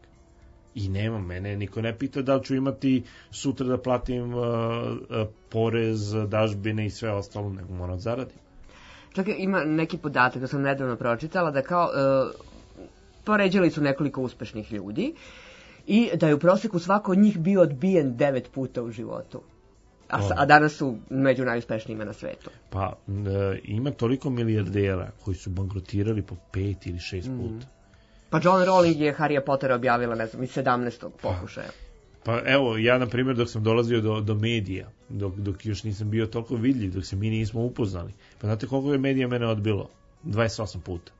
I nema, mene niko ne pita da li ću imati sutra da platim uh, uh, porez, dažbine i sve ostalo, nego moram zaradim. Čekaj, ima neki podatak da sam nedavno pročitala da kao uh, poređali su nekoliko uspešnih ljudi i da je u proseku svako od njih bio odbijen devet puta u životu. A, a danas su među najuspešnijima na svetu. Pa e, ima toliko milijardera koji su bankrotirali po pet ili šest mm. puta. Pa John Rowling je Harry Pottera objavila, ne znam, iz sedamnaestog pokušaja. Pa, pa evo, ja na primjer dok sam dolazio do, do medija, dok, dok još nisam bio toliko vidljiv, dok se mi nismo upoznali, pa znate koliko je medija mene odbilo? dvadeset osam puta.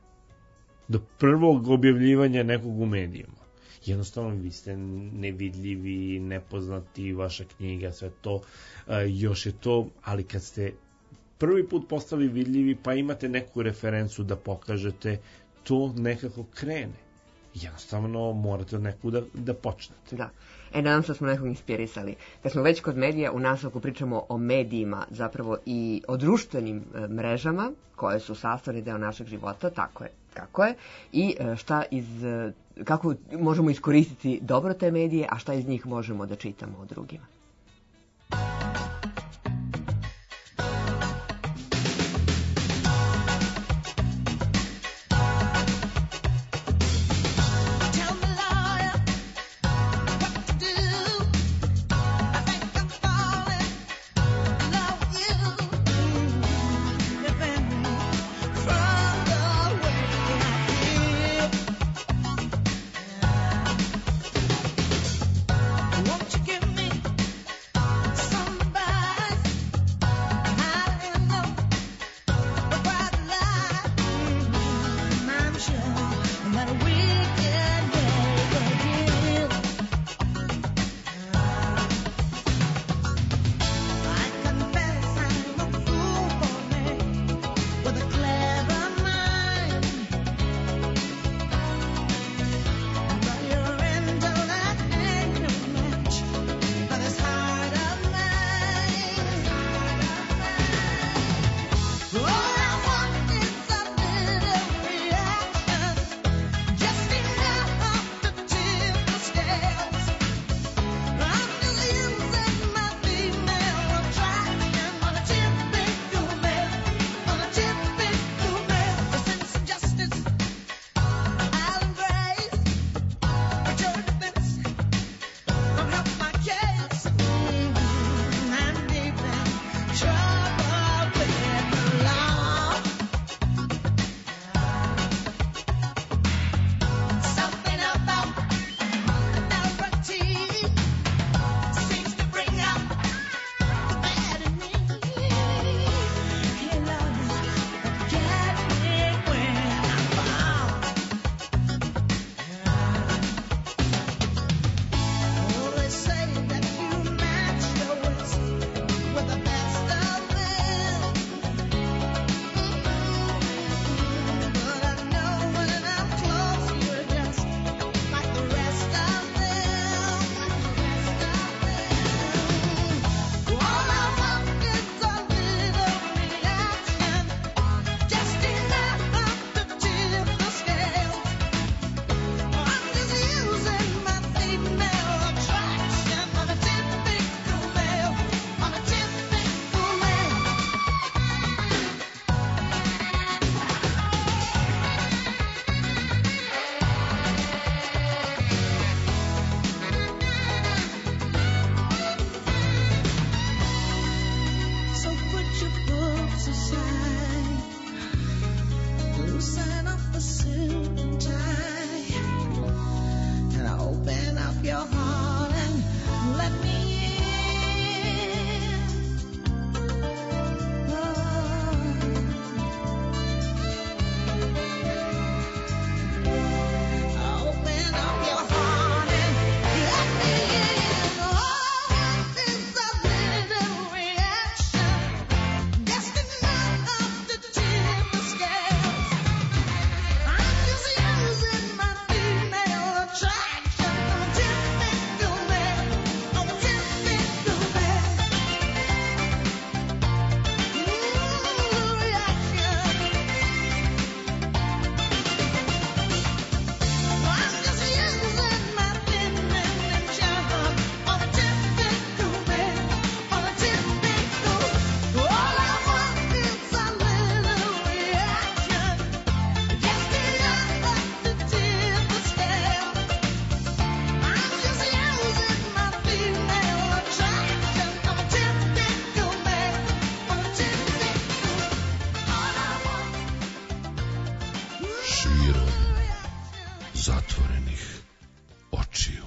Do prvog objavljivanja nekog u medijima. Jednostavno vi ste nevidljivi, nepoznati, vaša knjiga, sve to, e, još je to, ali kad ste prvi put postali vidljivi, pa imate neku referencu da pokažete, to nekako krene. Jednostavno morate od nekog da, da počnete. Da. E, nadam se da smo nekog inspirisali. Kad smo već kod medija, u nastavku pričamo o medijima, zapravo i o društvenim e, mrežama, koje su sastavni deo našeg života, tako je, kako je, i e, šta iz, e, kako možemo iskoristiti dobro te medije, a šta iz njih možemo da čitamo o drugima. Won't you give me zatvorenih očiju.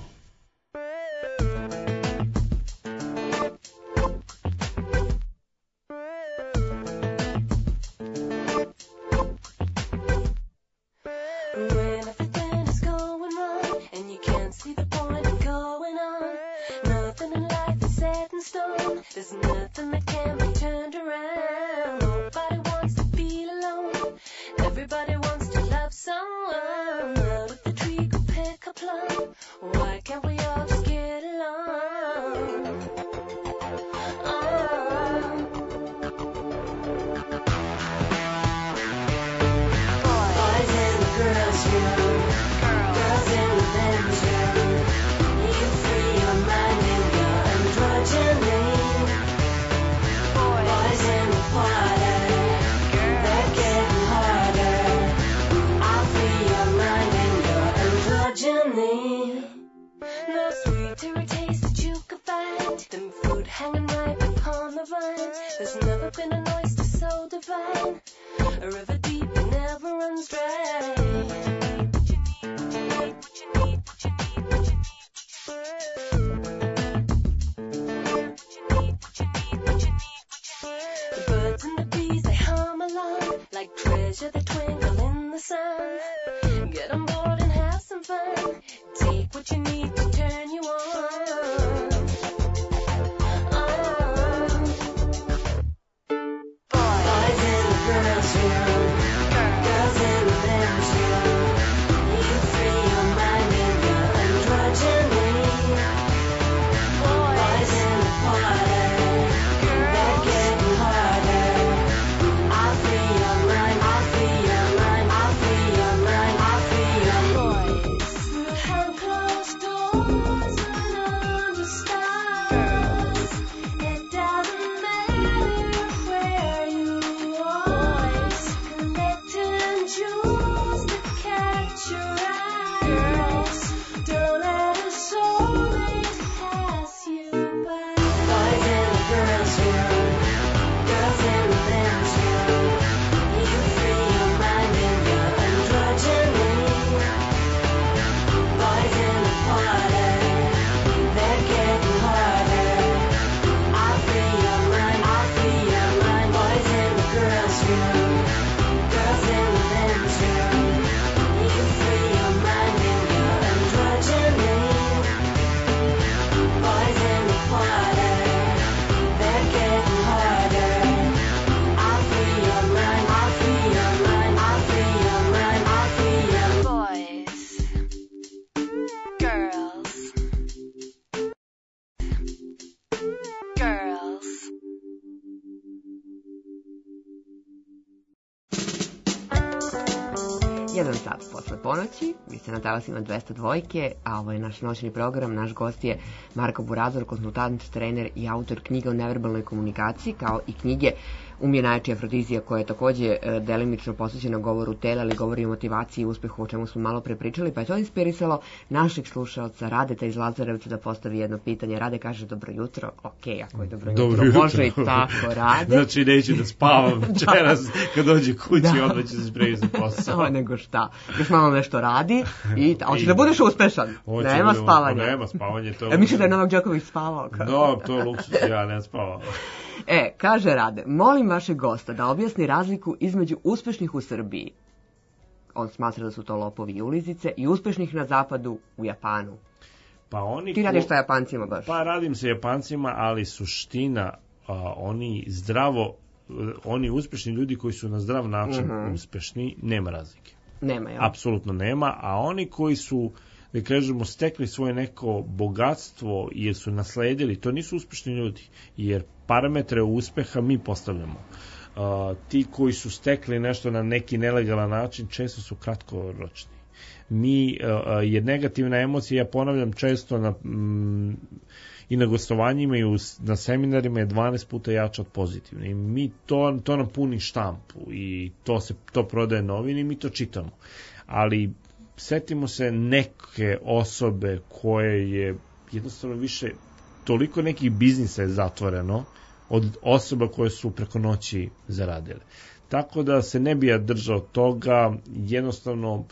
There's nothing that can be turned around. Nobody wants to feel alone. Everybody wants to love someone. Out of the tree could pick a plum. Why can't we all just get along? Oh. Boys in the girls' room, girls in the men's room. You free your mind and your androgyny. Boys in the party, they're getting harder. I'll free your mind and your androgyny. No sweeter taste that you could find than fruit hanging ripe upon the vine. There's never been an oyster so divine, a river deep that never runs dry. What you need, what you need, what you need, what you need, what you need. The birds and the bees, they hum along like treasure that twinkle in the sun. Get on board and have some fun. Take what you need to turn you on. Oh. Boys in the girls' room, girls in the men's room. You free your mind and your androgyny. Boys in the party, they're getting harder. I'll free your mind, I'll free your mind, I'll free your mind, I'll free your boys. Behind closed doors and under stars, it doesn't matter where you are. Collecting jewels that catch your eyes. Don't let a soulmate pass you by. Boys in the girls' room, girls in the men's room. You free your mind and your androgyny. Boys in the party, they're getting harder. I'll free your mind, I'll free your mind. Boys in the girls' room, girls in the men's room. You free your mind and your androgyny. Boys in the party, they're getting harder. I'll free your mind, I'll free your mind, I'll free your mind, I'll free your boys, girls, girls. Jedan sat posle ponoći, vi ste na talasima dvesta dvojke, a ovo je naš noćni program. Naš gost je Marko Burazor, konsultant, trener i autor knjige o neverbalnoj komunikaciji, kao i knjige Umjenajači afrodizija, koja je takođe e, delimično posvećena govoru tela, ali govori o motivaciji i uspehu, o čemu smo malo pre pričali, pa je to inspirisalo našeg slušalca Radeta iz Lazarevca da postavi jedno pitanje. Rade kaže dobro jutro, ok, ako je dobro, Dobro jutro, jutro. može i tako, Rade. Znači neću da spavam večeras kad dođe kući, Da. onda će se spremiti za posao. O, nego šta, još malo nešto radi i ta, hoćeš I- da budeš uspešan, Hoće nema da- spavanja. Nema spavanja, to. E, misliš da je Novak Đoković spavao? No, to je luksuz, ja ne spavam. E, kaže Rade, molim vašeg gosta da objasni razliku između uspešnih u Srbiji, on smatra da su to lopovi i ulizice, i uspešnih na zapadu u Japanu. Pa oni Ti ko- radiš sa Japancima baš. Pa radim sa Japancima, ali suština, a, oni zdravo, oni uspešni ljudi koji su na zdrav način Mhm. uspešni, nema razlike. Nema, jel? Apsolutno nema, a oni koji su, da kažemo, stekli svoje neko bogatstvo jer su nasledili, to nisu uspešni ljudi, jer parametre uspeha mi postavljamo. Uh, ti koji su stekli nešto na neki nelegalan način često su kratkoročni. Mi, uh, jer negativna emocija, ja ponavljam često na, mm, i na gostovanjima i u, na seminarima je dvanaest puta jača od pozitivne. I mi to, to nam puni štampu i to se to prodaje novini i mi to čitamo. Ali setimo se neke osobe koje je jednostavno više, toliko nekih biznisa je zatvoreno od osoba koje su preko noći zaradile. Tako da se ne bi ja držao toga, jednostavno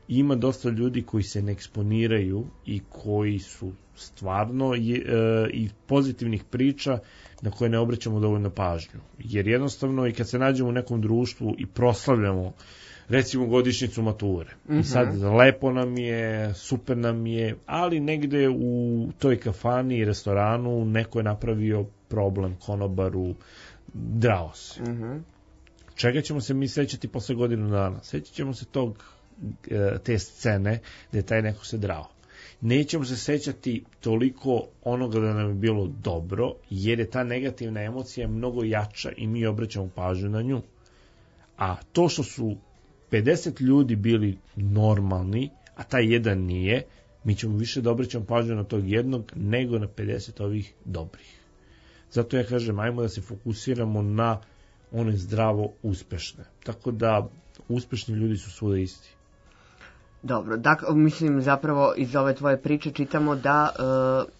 ima dosta ljudi koji se ne eksponiraju i koji su stvarno je, e, i pozitivnih priča na koje ne obraćamo dovoljno pažnju. Jer jednostavno i kad se nađemo u nekom društvu i proslavljamo recimo godišnjicu mature. Mm-hmm. I sad lepo nam je, super nam je, ali negde u toj kafani i restoranu neko je napravio problem konobaru, drao se. Mm-hmm. Čega ćemo se mi sećati posle godinu dana? Sećat ćemo se tog, te scene gde je taj neko se drao. Nećemo se sećati toliko onoga da nam je bilo dobro, jer je ta negativna emocija mnogo jača i mi obraćamo pažnju na nju. A to što su pedeset ljudi bili normalni, a taj jedan nije, mi ćemo više da obraćamo pažnju na tog jednog nego na pedeset ovih dobrih. Zato ja kažem, ajmo da se fokusiramo na one zdravo uspešne. Tako da uspešni ljudi su svuda isti. Dobro, dakle, mislim zapravo iz ove tvoje priče čitamo da uh,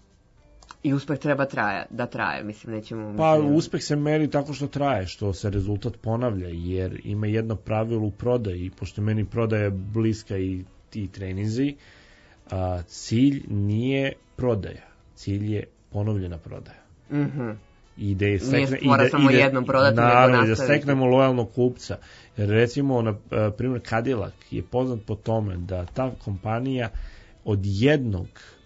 i uspeh treba traja, da traje, mislim, nećemo... Mislim... Pa uspeh se meri tako što traje, što se rezultat ponavlja, jer ima jedno pravilo u prodaji, pošto meni prodaja bliska i ti treninzi, a, cilj nije prodaja, cilj je ponovljena prodaja. Mhm. I da je stekne, nije mora samo ide, jednom prodati, naravno, nego da steknemo lojalnog kupca. Jer recimo, na primjer, Cadillac je poznat po tome da ta kompanija od jednog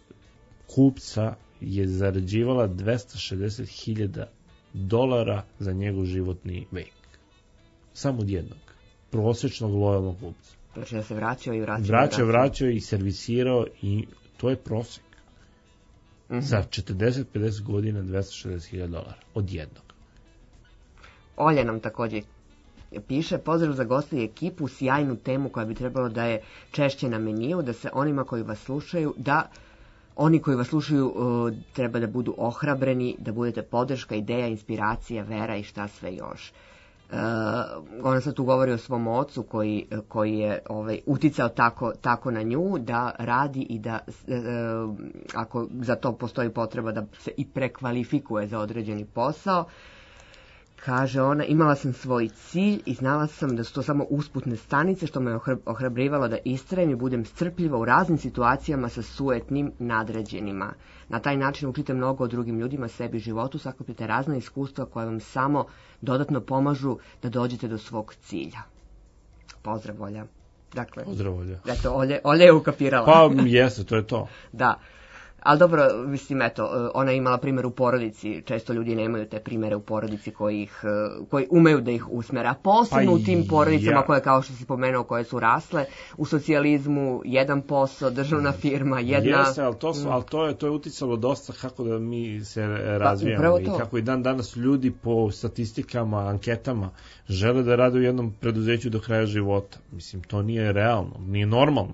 kupca je zarađivala dvesta šezdeset hiljada dolara za njegov životni vek. Samo od jednog. Prosječnog lojalnog kupca. Znači da se vraćao i vraćao. Vraćao, vraćao i servisirao i to je prosjek. Mm-hmm. Za četrdeset do pedeset godina dvesta šezdeset hiljada dolara. Od jednog. Olja nam također piše, pozdrav za goste i ekipu, sjajnu temu koja bi trebalo da je češće na meniju, da se onima koji vas slušaju, da oni koji vas slušaju uh, treba da budu ohrabreni, da budete podrška, ideja, inspiracija, vera i šta sve još. Uh, ona sad tu govori o svom ocu koji, koji je ovaj, uticao tako, tako na nju da radi i da uh, ako za to postoji potreba da se i prekvalifikuje za određeni posao. Kaže ona, imala sam svoj cilj i znala sam da su to samo usputne stanice što me ohrabrivalo da istrajem i budem strpljiva u raznim situacijama sa sujetnim nadređenima. Na taj način učite mnogo o drugim ljudima, sebi, životu, sakupite razna iskustva koja vam samo dodatno pomažu da dođete do svog cilja. Pozdrav, Olja. Dakle, Pozdrav, Olja. Eto, Olja, Olja je ukapirala. Pa jeste, to je to. Da. Ali dobro, mislim, eto, ona je imala primjer u porodici, često ljudi nemaju te primjere u porodici koji, ih, koji umeju da ih usmera, posebno pa u tim porodicama ja. koje, kao što si pomenuo, koje su rasle u socijalizmu, jedan posao, državna firma, jedna... Jeste, ali to, su, ali to je, to je uticalo dosta kako da mi se razvijamo pa, i kako i dan danas ljudi po statistikama, anketama žele da rade u jednom preduzeću do kraja života. Mislim, to nije realno, nije normalno.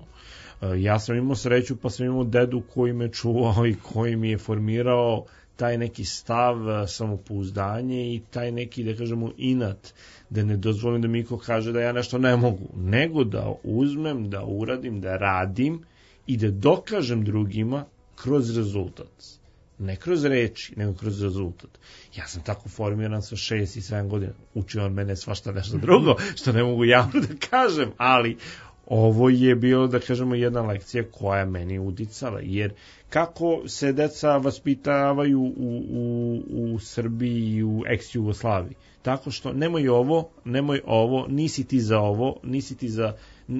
Ja sam imao sreću pa sam imao dedu koji me čuvao i koji mi je formirao taj neki stav, samopouzdanje i taj neki, da kažemo, inat, da ne dozvolim da mi ko kaže da ja nešto ne mogu, nego da uzmem, da uradim, da radim i da dokažem drugima kroz rezultat. Ne kroz reči, nego kroz rezultat. Ja sam tako formiran sa šest i sedam godina. Učio on mene svašta nešto drugo, što ne mogu javno da kažem, ali ovo je bilo, da kažemo, jedna lekcija koja je meni uticala, jer kako se deca vaspitavaju u, u, u Srbiji i u ex-Jugoslaviji, tako što nemoj ovo, nemoj ovo, nisi ti za ovo, nisi ti za,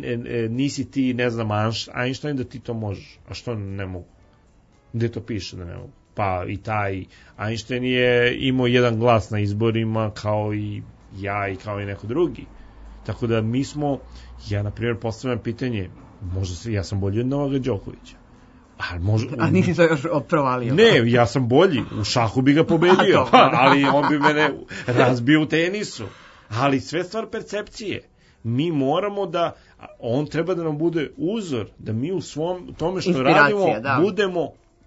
nisi ti, ne znam, Einstein, da ti to možeš, a što ne mogu? Gde to piše da ne mogu? Pa i taj Einstein je imao jedan glas na izborima kao i ja i kao i neko drugi. Tako da mi smo, ja na primjer postavljam pitanje, možda se, ja sam bolji od Novaka Đokovića. A, možda, a nisi to još provalio? Ne, ja sam bolji, u šahu bi ga pobedio, pa, ali on bi mene razbio u tenisu. Ali sve stvar percepcije. Mi moramo da, on treba da nam bude uzor, da mi u svom tome što radimo da. budemo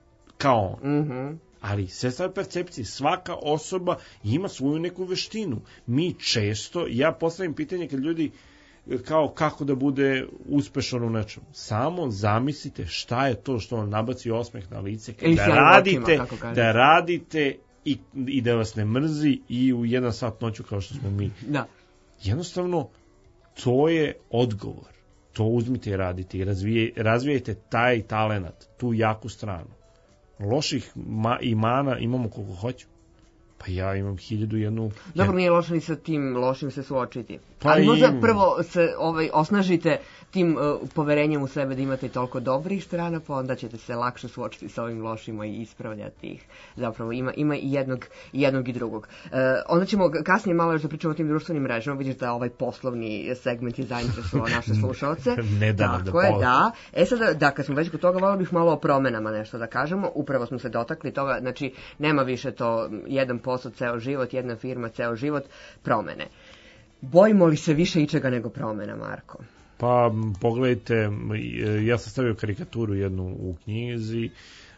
kao on. Mhm. Ali sve stvar percepcije, svaka osoba ima svoju neku veštinu. Mi često, ja postavim pitanje kad ljudi kao kako da bude uspešan u nečemu. Samo zamislite šta je to što vam nabaci osmeh na lice, da radite, očima, da radite i, i da vas ne mrzi i u jedan sat noću kao što smo mi. Da. Jednostavno, to je odgovor. to uzmite i radite i razvije, razvijajte taj talenat, tu jaku stranu. Loših ma, imana imamo koliko hoću. Pa ja imam hiljadu jednu... Dobro, nije loše ni sa tim lošim se suočiti. Pa ali možda im... prvo se ovaj, osnažite tim uh, poverenjem u sebe da imate toliko dobrih strana, pa onda ćete se lakše suočiti sa ovim lošima i ispravljati ih. Zapravo ima, ima i jednog i jednog i drugog. Uh, onda ćemo kasnije malo još da pričamo o tim društvenim mrežama. Vidiš da ovaj poslovni segment je zainteresovao naše slušalce. Ne da nam da Tako je, da. E sada, da, kad smo već kod toga, volio bih malo o promenama nešto da kažemo. Upravo smo se dotakli toga, znači nema više to jedan posao, ceo život, jedna firma, ceo život, promene. Bojimo li se više ičega nego promena, Marko? Pa, pogledajte, ja sam stavio karikaturu jednu u knjizi,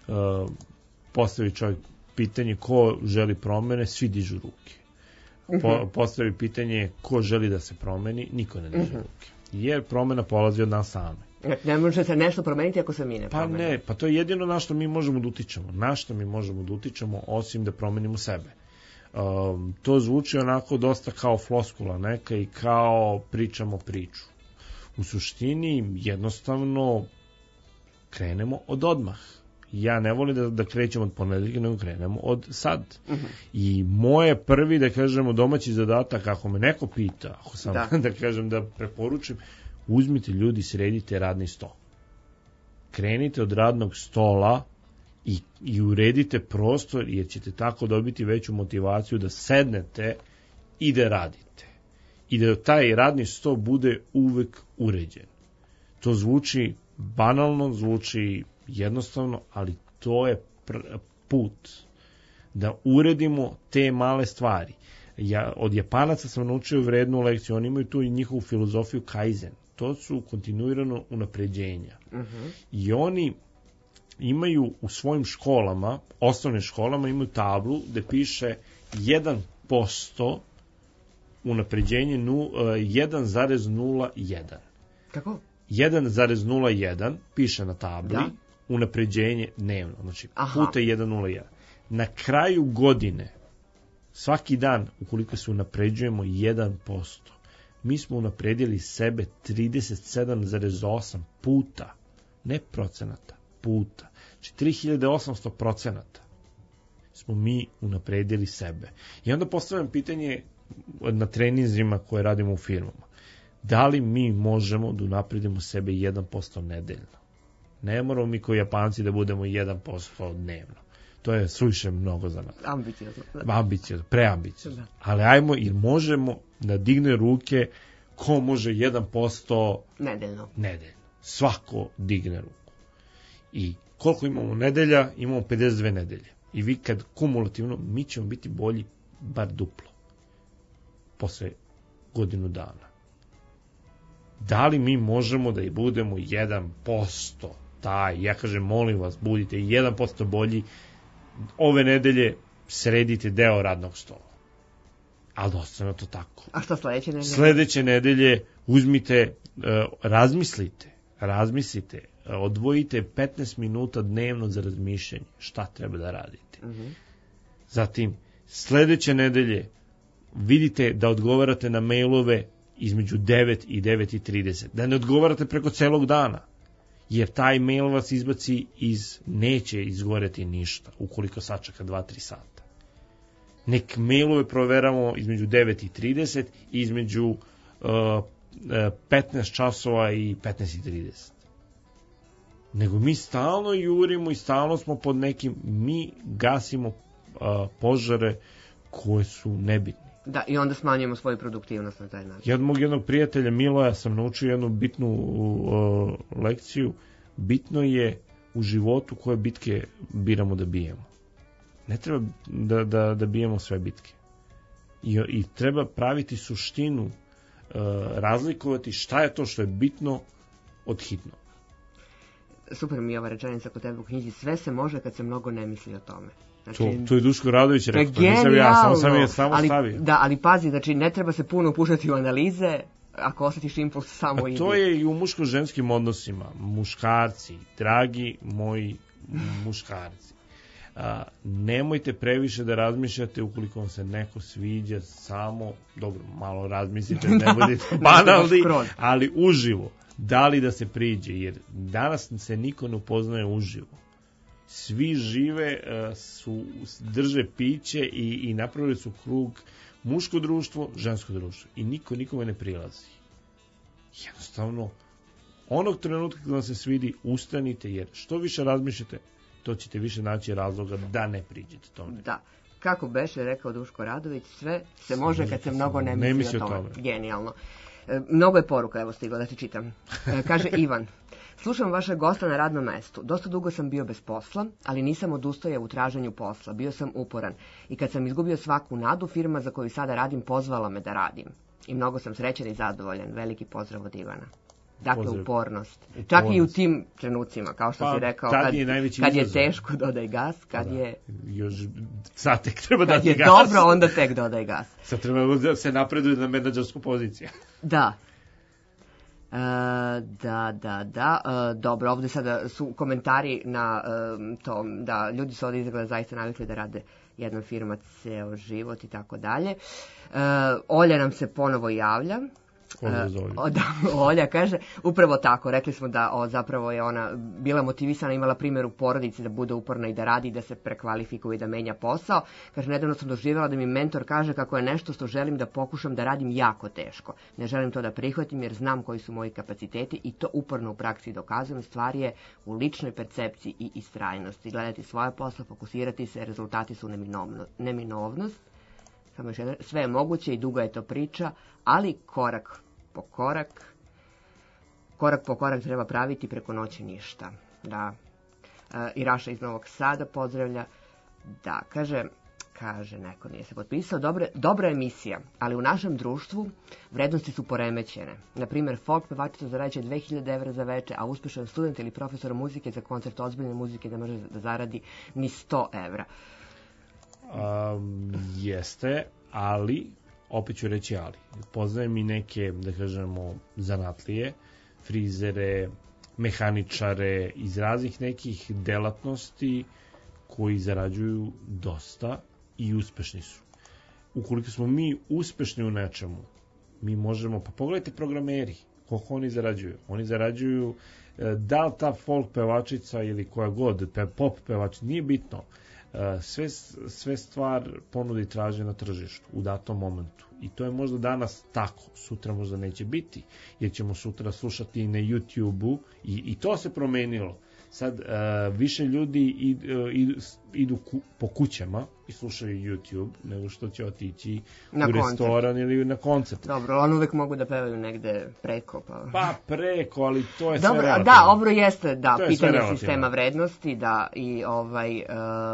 postavi čovjek pitanje ko želi promene, svi dižu ruke. Po, postavi pitanje ko želi da se promeni, niko ne diže ruke. Jer promena polazi od nas same. Ne može se nešto promeniti ako se mi ne promenimo. Pa ne, pa to je jedino na što mi možemo da utičemo. Na što mi možemo da utičemo osim da promenimo sebe. Um, to zvuči onako dosta kao floskula neka i kao pričamo priču. U suštini jednostavno krenemo od odmah. Ja ne volim da, da krećemo od ponedeljka, nego krenemo od sad. Uh-huh. I moje prvi, da kažemo, domaći zadatak, ako me neko pita, ako sam, da, da kažem, da preporučim, uzmite ljudi, sredite radni sto. Krenite od radnog stola i, i uredite prostor, jer ćete tako dobiti veću motivaciju da sednete i da radite. I da taj radni sto bude uvek uređen. To zvuči banalno, zvuči jednostavno, ali to je pr- put da uredimo te male stvari. Ja, od Japanaca sam naučio vrednu lekciju, oni imaju tu i njihovu filozofiju kaizen. To su kontinuirano unapređenja. Uh-huh. I oni imaju u svojim školama, osnovnim školama, imaju tablu gde piše jedan posto unapređenje jedan zarez nula jedan. Kako? jedan zarez nula jedan piše na tabli, da? Unapređenje dnevno, znači Aha. puta jedan zarez nula jedan. Na kraju godine, svaki dan, ukoliko se unapređujemo jedan posto, mi smo unapredili sebe trideset sedam zarez osam puta, ne procenata, puta. Znači tri hiljade osamsto procenata smo mi unapredili sebe. I onda postavljam pitanje na treninzima koje radimo u firmama. Da li mi možemo da unapredimo sebe jedan posto nedeljno? Ne moramo mi kao Japanci da budemo jedan posto dnevno. To je suviše mnogo za nas. Ambiciozno. Ambiciozno, preambiciozno. Ali ajmo, jer možemo da digne ruke ko može jedan posto nedeljno. Nedeljno. Svako digne ruku. I koliko imamo nedelja? Imamo pedeset dve nedelje. I vi kad kumulativno, mi ćemo biti bolji bar duplo. Posle godinu dana. Da li mi možemo da i budemo jedan posto taj, ja kažem, molim vas, budite jedan posto bolji, ove nedelje sredite deo radnog stola. Ali ostane to tako. A što sledeće nedelje? Sledeće nedelje uzmite, uh, razmislite, razmislite, uh, odvojite petnaest minuta dnevno za razmišljanje šta treba da radite. Uh-huh. Zatim, sledeće nedelje vidite da odgovarate na mailove između devet i devet i trideset. Da ne odgovarate preko celog dana. Jer taj mail vas izbaci iz, neće izgoreti ništa, ukoliko sačeka dva do tri sata. Nek mailove proveramo između devet i trideset i između uh, petnaest časova i petnaest i trideset. Nego mi stalno jurimo i stalno smo pod nekim, mi gasimo uh, požare koje su nebitne. Da, i onda smanjujemo svoju produktivnost na taj način. Od mog jednog prijatelja Miloja sam naučio jednu bitnu uh, lekciju. Bitno je u životu koje bitke biramo da bijemo. Ne treba da, da, da bijemo sve bitke. I, i treba praviti suštinu, uh, razlikovati šta je to što je bitno od hitno. Super mi je ova rečenica kod tebe u knjizi. Sve se može kad se mnogo ne misli o tome. Znači, to, to je Duško Radović rekao, to nisam ja, samo sam je samo ali, stavio. Da, ali pazi, znači ne treba se puno upuštati u analize, ako osjetiš impuls samo A idi. to je i u muško-ženskim odnosima. Muškarci, dragi moji muškarci, a, nemojte previše da razmišljate ukoliko vam se neko sviđa, samo, dobro, malo razmislite, ne budete banalni, ali uživo. Da li da se priđe, jer danas se niko ne upoznaje uživo. Svi žive, uh, su, drže piće i, i napravili su krug muško društvo, žensko društvo. I niko nikome ne prilazi. Jednostavno, onog trenutka kada vam se svidi, ustanite, jer što više razmišljate, to ćete više naći razloga da ne priđete tome. Da. Kako beše rekao Duško Radović, sve se može kad se mnogo ne misli, ne misli o tome. tome. Genijalno. E, mnogo je poruka, evo stiglo da ti čitam. E, kaže Ivan, slušam vašeg gosta na radnom mestu. Dosta dugo sam bio bez posla, ali nisam odustajao u traženju posla. Bio sam uporan. I kad sam izgubio svaku nadu, firma za koju sada radim pozvala me da radim. I mnogo sam srećan i zadovoljan. Veliki pozdrav od Ivana. Dakle, Pozdrav. upornost. Upornost. Čak i u tim trenucima, kao što Pa, si rekao, tad kad, je najveći kad je izazov. teško, dodaj gas, kad Da. je... Još sad tek treba Kad dati je gas. dobro, onda tek dodaj gas. Sad treba da se napreduje na menadžersku poziciju. Da. E, da, da, da. E, dobro, ovde sada su komentari na e, to da ljudi su ovde izgleda zaista navikli da rade jedna firma ceo život i tako dalje. E, Olja nam se ponovo javlja. Pozdrav za Olju. O, da, Olja kaže, upravo tako, rekli smo da o, zapravo je ona bila motivisana, imala primjer u porodici da bude uporna i da radi, da se prekvalifikuje i da menja posao. Kaže, nedavno sam doživjela da mi mentor kaže kako je nešto što želim da pokušam da radim jako teško. Ne želim to da prihvatim jer znam koji su moji kapaciteti i to uporno u praksi dokazujem. Stvar je u ličnoj percepciji i istrajnosti. Gledati svoje posle, fokusirati se, rezultati su neminovno, neminovnost. Samo još jedan, sve je moguće i duga je to priča, ali korak po korak, korak po korak treba praviti, preko noći ništa. Da. E, I Raša iz Novog Sada pozdravlja. Da, kaže, kaže, neko nije se potpisao, dobre, dobra emisija, ali u našem društvu vrednosti su poremećene. Naprimjer, folk pevačica zarađuje dve hiljade evra za veče, a uspešan student ili profesor muzike za koncert ozbiljne muzike ne može da zaradi ni sto evra. Um, jeste, ali, opet ću reći ali. Poznajem i neke, da kažemo, zanatlije, frizere, mehaničare, iz raznih nekih delatnosti koji zarađuju dosta i uspešni su. Ukoliko smo mi uspešni u nečemu, mi možemo, pa pogledajte programeri, koliko oni zarađuju. Oni zarađuju, da li ta folk pevačica ili koja god, pe, pop pevačica, nije bitno. Sve, sve stvar ponudi i traže na tržištu u datom momentu. I to je možda danas tako, sutra možda neće biti, jer ćemo sutra slušati na YouTube-u i, i to se promenilo. Sad uh, više ljudi id, uh, id, idu ku, po kućama i slušaju YouTube nego što će otići na u koncert. Restoran ili na koncert. Dobro, oni uvek mogu da pevaju negde preko. Pa, pa preko, ali to je dobro, sve relativno. Da, ovo jeste da, je pitanje sistema vrednosti, da, i ovaj, uh,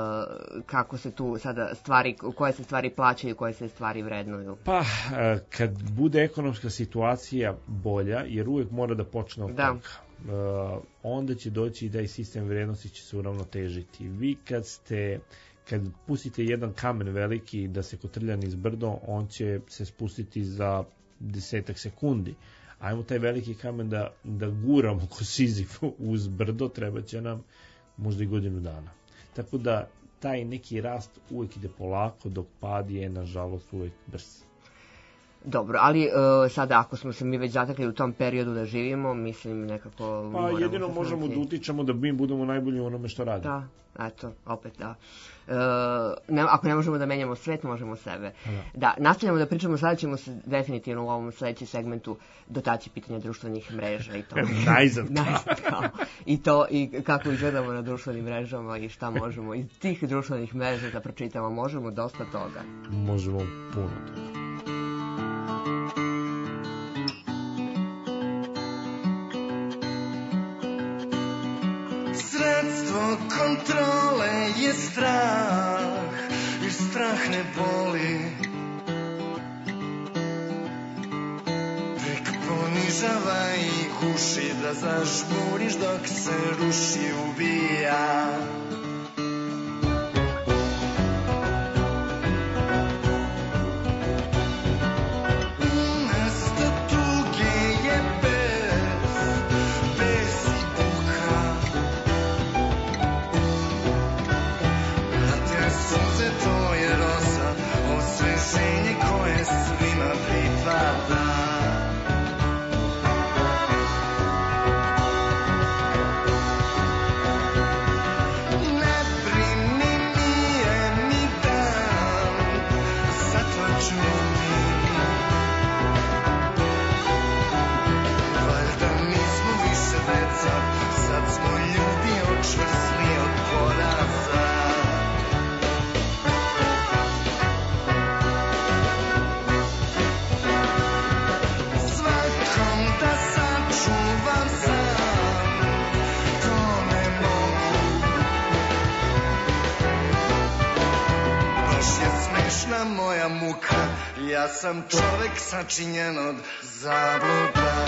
kako se tu sada stvari, koje se stvari plaćaju, koje se stvari vrednuju. Pa, uh, kad bude ekonomska situacija bolja, jer uvek mora da počne od da. toga. Uh, onda će doći da i sistem vrednosti će se uravnotežiti. Vi kad ste, kad pustite jedan kamen veliki da se kotrlja niz brdo, on će se spustiti za desetak sekundi. Ajmo taj veliki kamen da, da guramo ko Sizif uz brdo, treba će nam možda i godinu dana. Tako da taj neki rast uvek ide polako, dok pad je nažalost uvek brz. Dobro, ali uh, sada ako smo se mi već zatekli u tom periodu da živimo, mislim nekako... Pa jedino možemo da utičemo da mi budemo najbolji u onome što radimo. Da, eto, opet da. Uh, ne, ako ne možemo da menjamo svet, možemo sebe. Da. Da, nastavljamo da pričamo, sada ćemo se definitivno u ovom sledećem segmentu dotaći pitanja društvenih mreža i to. Najzad. Najzad, kao. I to, i kako izgledamo na društvenim mrežama i šta možemo iz tih društvenih mreža da pročitamo. Možemo dosta toga. Možemo puno toga. Sredstvo kontrole je strah, jer strah ne boli. Tek ponižava i guši da zažmuriš dok se ruši ubija. ja sam čovek sačinjen od zabluda.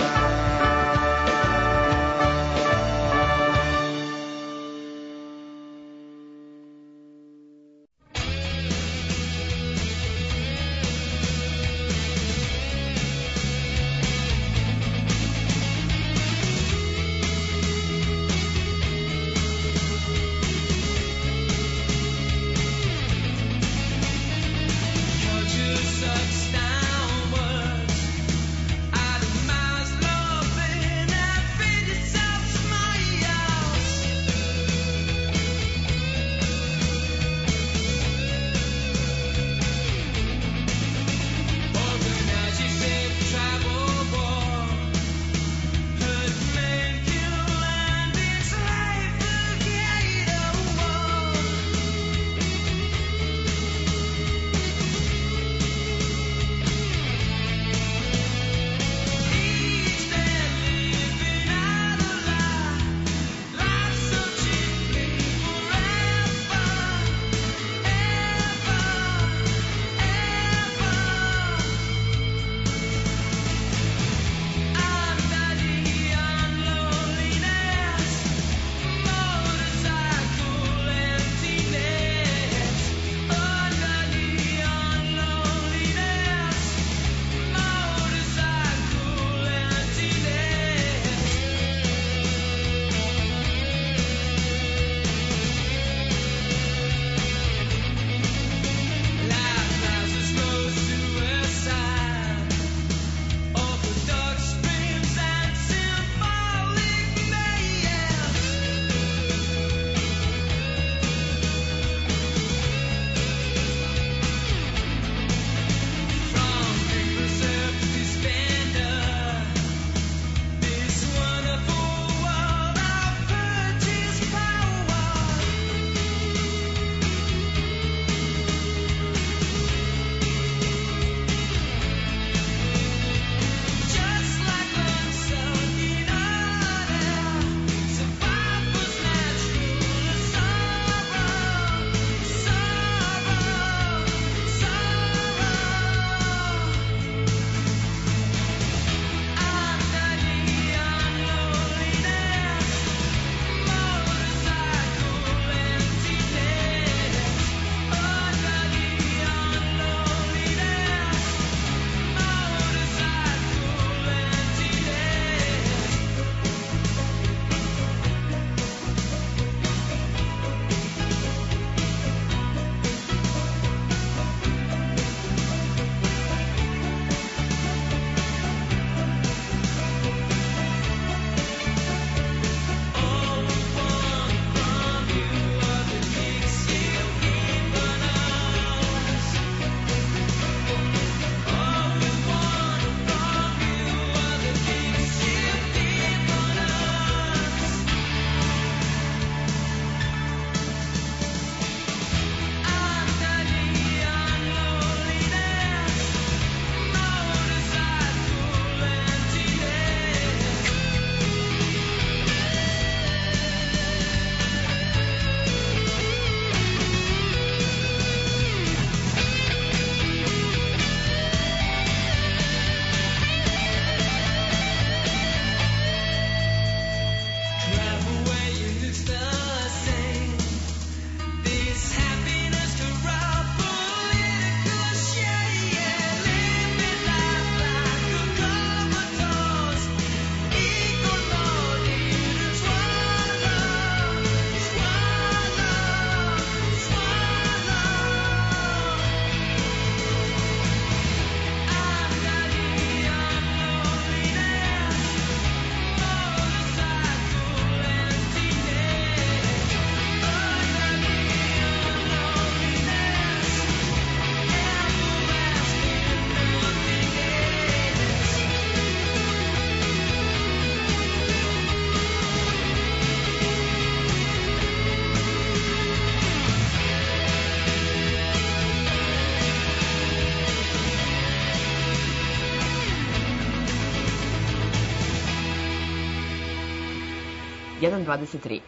jedan dvadeset tri.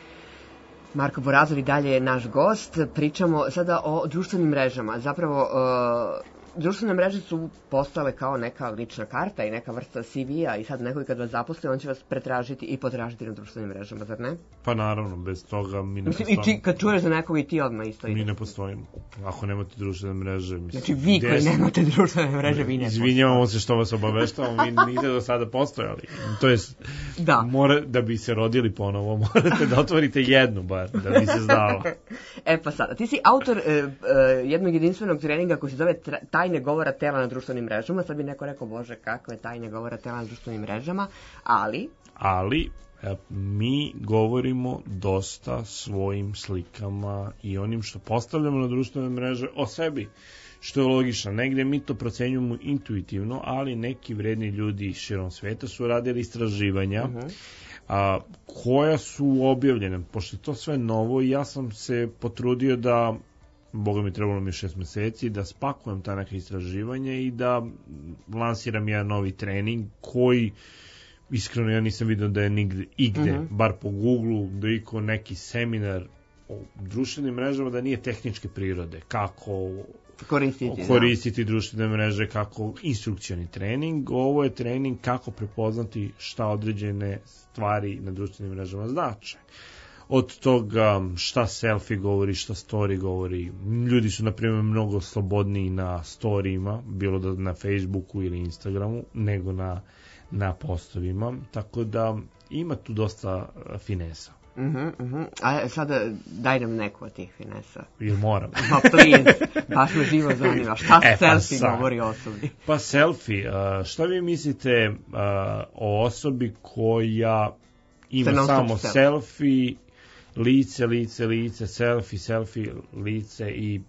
Marko Borazov i dalje je naš gost. Pričamo sada o društvenim mrežama. Zapravo, društvene mreže su postale kao neka lična karta i neka vrsta C V-a i sad neko kad vas zaposli, on će vas pretražiti i potražiti na društvenim mrežama, zar ne? Pa naravno, bez toga mi ne Mislim, postojimo. i ti, kad čuješ za nekog i ti odmah isto Mi ideš. ne postojimo. Ako nemate društvene mreže, mislim... Znači vi koji des- nemate društvene mreže, vi ne Izvinjavamo se što vas obaveštavamo, mi niste do sada postojali. To jest, Da. mora, da bi se rodili ponovo, morate da otvorite jednu bar, da bi se znalo. E pa sada, ti si autor e, e, jednog jedinstvenog treninga koji se zove tra- tajne govora tela na društvenim mrežama. Sad bi neko rekao, bože, kakve tajne govora tela na društvenim mrežama, ali... Ali e, mi govorimo dosta svojim slikama i onim što postavljamo na društvene mreže o sebi, što je logično. Negde mi to procenjujemo intuitivno, ali neki vredni ljudi širom sveta su radili istraživanja Uh-huh. a, koja su objavljene, pošto je to sve novo i ja sam se potrudio da, boga mi trebalo mi šest meseci, da spakujem ta neka istraživanja i da lansiram jedan novi trening koji iskreno ja nisam vidio da je nigde, igde, Mhm. bar po Google, da je iko neki seminar o društvenim mrežama da nije tehničke prirode, kako Koristiti, koristiti društvene mreže, kako instrukcioni trening. Ovo je trening kako prepoznati šta određene stvari na društvenim mrežama znače. Od toga šta selfie govori, šta story govori. Ljudi su, na primjer, mnogo slobodniji na storijima, bilo da na Facebooku ili Instagramu, nego na, na postovima. Tako da ima tu dosta finesa. Uh-huh, uh-huh. A sada daj nam neku od tih finesa. Jer moram. Ma please, baš me živo zanima. Šta E, pa selfie sad. govori o osobi? Pa selfie, a, šta vi mislite a, o osobi koja ima Se non stop samo selfie. selfie, lice, lice, lice, selfie, selfie, lice i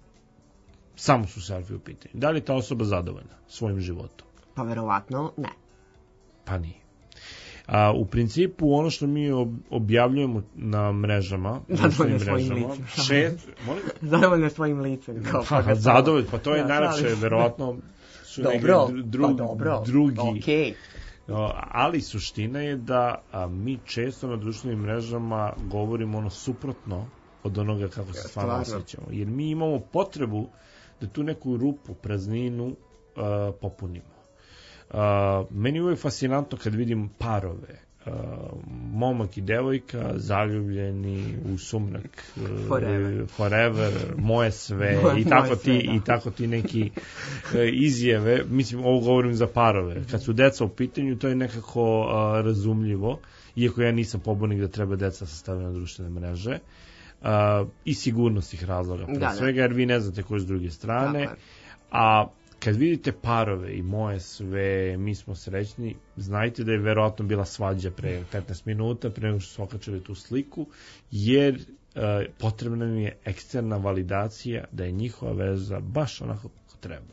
samo su selfie u pitanju? Da li je ta osoba zadovoljna svojim životom? Pa verovatno ne. Pa nije. A, u principu ono što mi ob- objavljujemo na mrežama, Zadovoljno društvenim svojim mrežama, licem. šest, molim? Zadovoljno svojim licem. Kao Pa, pa zadovoljno, pa to je Da, najlepše, šalim se. verovatno su negdje Dobro, dru- dru- pa dobro. drugi. Okej. No, ali suština je da a, mi često na društvenim mrežama govorimo ono suprotno od onoga kako se stvarno Stvarno. osjećamo. Jer mi imamo potrebu da tu neku rupu, prazninu a, popunimo. A, meni je uvijek fascinantno kad vidim parove, a, momak i devojka zaljubljeni u sumrak, e, Forever. forever, moje sve Moje- i tako moje ti sve, da. i tako ti neki e, izjave, mislim ovo govorim za parove, kad su deca u pitanju to je nekako a, razumljivo, iako ja nisam pobornik da treba deca sastaviti na društvene mreže, a, i sigurnosnih razloga pre Da, da. svega, jer vi ne znate ko je s druge strane, Tako je. a kad vidite parove i moje sve, mi smo srećni, znajte da je verovatno bila svađa pre petnaest minuta, pre nego što su okačili tu sliku, jer e, potrebna mi je eksterna validacija da je njihova veza baš onako kako treba.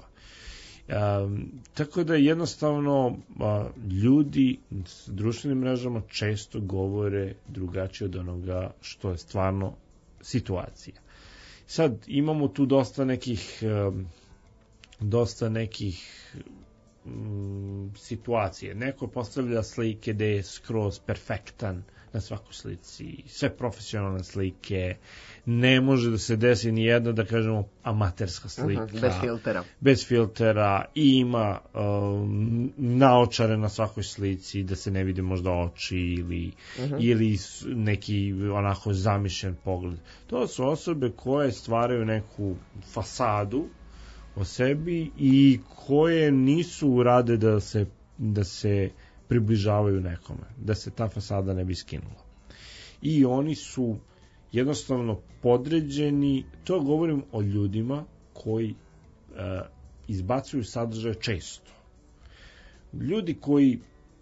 Um, tako da jednostavno a, ljudi s društvenim mrežama često govore drugačije od onoga što je stvarno situacija. Sad imamo tu dosta nekih um, dosta nekih mm, situacije. Neko postavlja slike gde je skroz perfektan na svakoj slici, sve profesionalne slike, ne može da se desi ni jedna, da kažemo, amaterska slika. Uh-huh, bez filtera. Bez filtera, i ima um, naočare na svakoj slici, da se ne vide možda oči ili, Uh-huh. ili s- neki onako zamišljen pogled. To su osobe koje stvaraju neku fasadu o sebi i koje nisu rade da se, da se približavaju nekome, da se ta fasada ne bi skinula. I oni su jednostavno podređeni, to govorim o ljudima koji e, izbacuju sadržaje često. Ljudi koji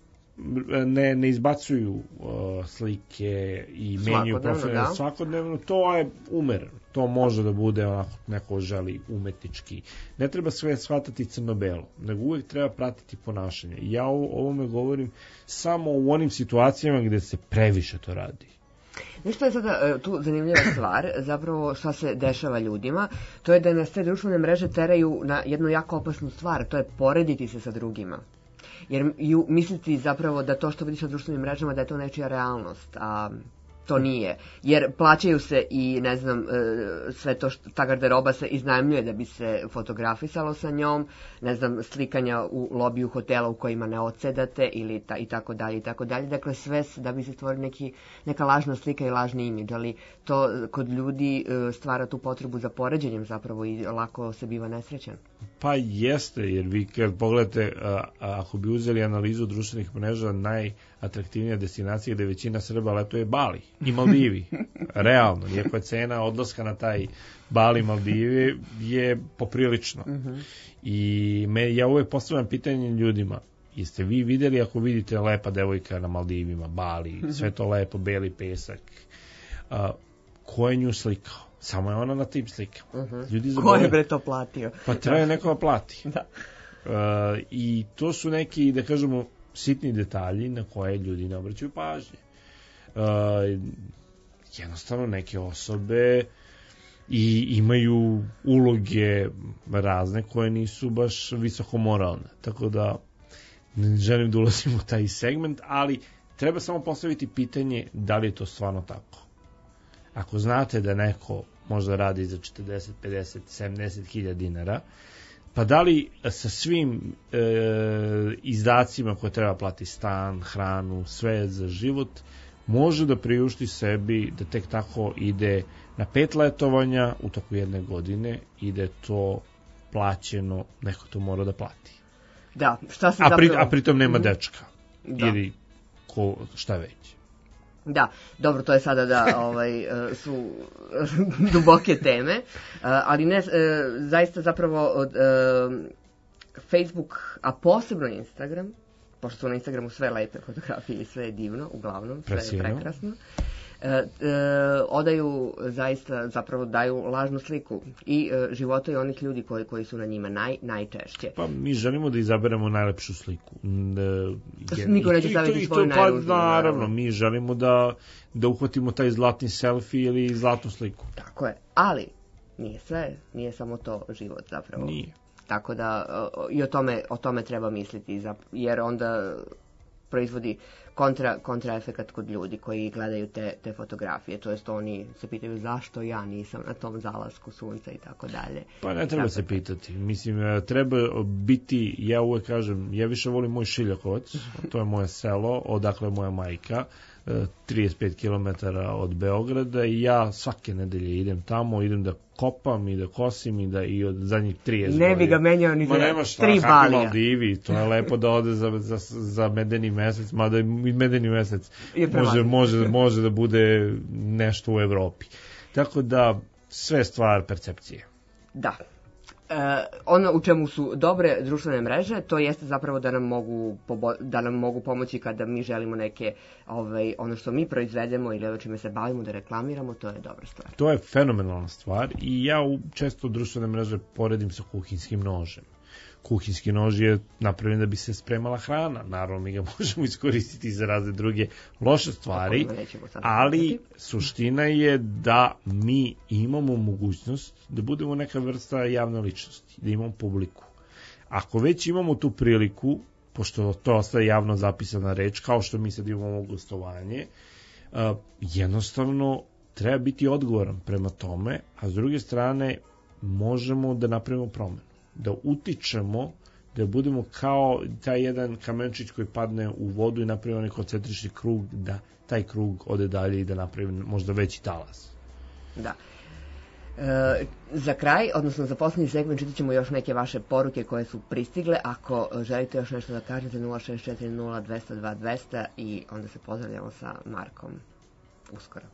ne, ne izbacuju uh, slike i menjaju Svakodnevno, profile da. svakodnevno, to je umereno. To može da bude onako, neko želi umetnički. Ne treba sve shvatati crno-belo, nego uvijek treba pratiti ponašanje. Ja o ovome govorim samo u onim situacijama gde se previše to radi. Znaš što je sada e, tu zanimljiva stvar, zapravo šta se dešava ljudima, to je da nas te društvene mreže teraju na jednu jako opasnu stvar, to je porediti se sa drugima. Jer ju, misliti zapravo da to što vidiš na društvenim mrežama da je to nečija realnost, a to nije. Jer plaćaju se i, ne znam, e, sve to što ta garderoba se iznajmljuje da bi se fotografisalo sa njom, ne znam, slikanja u lobiju hotela u kojima ne odsedate ili ta, i tako dalje i tako dalje. Dakle, sve se, da bi se stvorili neki, neka lažna slika i lažni imidž, ali to kod ljudi e, stvara tu potrebu za poređenjem zapravo i lako se biva nesrećan. Pa jeste, jer vi kad pogledate, a, a, ako bi uzeli analizu društvenih mreža, najatraktivnija destinacija gde većina Srba letuje je Bali i Maldivi. Realno, iako je cena odlaska na taj Bali, Maldivi je poprilično. Mm-hmm. I me, ja uvek postavljam pitanje ljudima, jeste vi videli, ako vidite lepa devojka na Maldivima, Bali, mm-hmm. sve to lepo, beli pesak, a, ko je nju slikao? Samo je ona na tim slikama. Uh-huh. Ljudi ko je bre to platio? Pa treba neko da plati. Da. Uh, I to su neki, da kažemo, sitni detalji na koje ljudi ne obraćaju pažnje. Uh, jednostavno neke osobe i imaju uloge razne koje nisu baš visoko moralne. Tako da ne želim da ulazim u taj segment, ali treba samo postaviti pitanje da li je to stvarno tako. Ako znate da neko možda radi za četrdeset, pedeset, sedamdeset hiljada dinara, pa da li sa svim e, izdacima koje treba platiti, stan, hranu, sve za život, može da priušti sebi da tek tako ide na pet letovanja u toku jedne godine i da je to plaćeno, neko to mora da plati. Da, šta se a, pri, zapravo... a pritom nema dečka. Da. Ili ko, šta već. Da, dobro, to je sada da ovaj, su duboke teme, ali ne, zaista zapravo od Facebook, a posebno Instagram, pošto su na Instagramu sve lepe fotografije i sve je divno, uglavnom, sve je prekrasno, e, e, odaju zaista, zapravo daju lažnu sliku i e, života i onih ljudi koji, koji su na njima naj, najčešće. Pa mi želimo da izaberemo najlepšu sliku. E, Niko neće staviti svoju pa, najružniju. naravno, mi želimo da, da uhvatimo taj zlatni selfie ili zlatnu sliku. Tako je, ali nije sve, nije samo to život zapravo. Nije. Tako da i o tome, o tome treba misliti, jer onda proizvodi kontra, kontraefekat kod ljudi koji gledaju te, te fotografije. To jest oni se pitaju zašto ja nisam na tom zalasku sunca i tako dalje. Pa ne treba se pitati. Mislim, treba biti, ja uvek kažem, ja više volim moj Šiljakovac, to je moje selo, odakle je moja majka, trideset pet kilometara od Beograda i ja svake nedelje idem tamo, idem da kopam i da kosim i da i od zadnjih trideset godina. Ne bi ga menjao ni za tri balija. Ma Maldivi, to je lepo da ode za, za, za medeni mesec, mada i medeni mesec može, može, može da bude nešto u Evropi. Tako da sve stvar percepcije. Da. E, ono u čemu su dobre društvene mreže, to jeste zapravo da nam mogu, pobo- da nam mogu pomoći kada mi želimo neke, ovaj, ono što mi proizvedemo ili ono čime se bavimo da reklamiramo, to je dobra stvar. To je fenomenalna stvar i ja često društvene mreže poredim sa kuhinskim nožem. Kuhinski nož je napravljen da bi se spremala hrana. Naravno, mi ga možemo iskoristiti za razne druge loše stvari, ali suština je da mi imamo mogućnost da budemo neka vrsta javne ličnosti, da imamo publiku. Ako već imamo tu priliku, pošto to ostaje javno zapisana reč, kao što mi sad imamo gostovanje, jednostavno treba biti odgovoran prema tome, a s druge strane možemo da napravimo promenu, da utičemo, da budemo kao taj jedan kamenčić koji padne u vodu i napravi onaj koncentrični krug, da taj krug ode dalje i da napravi možda veći talas. Da. E, za kraj, odnosno za poslednji segment, čitat ćemo još neke vaše poruke koje su pristigle. Ako želite još nešto da kažete, nula šest četiri nula dva zero dva dva zero zero i onda se pozdravljamo sa Markom uskoro.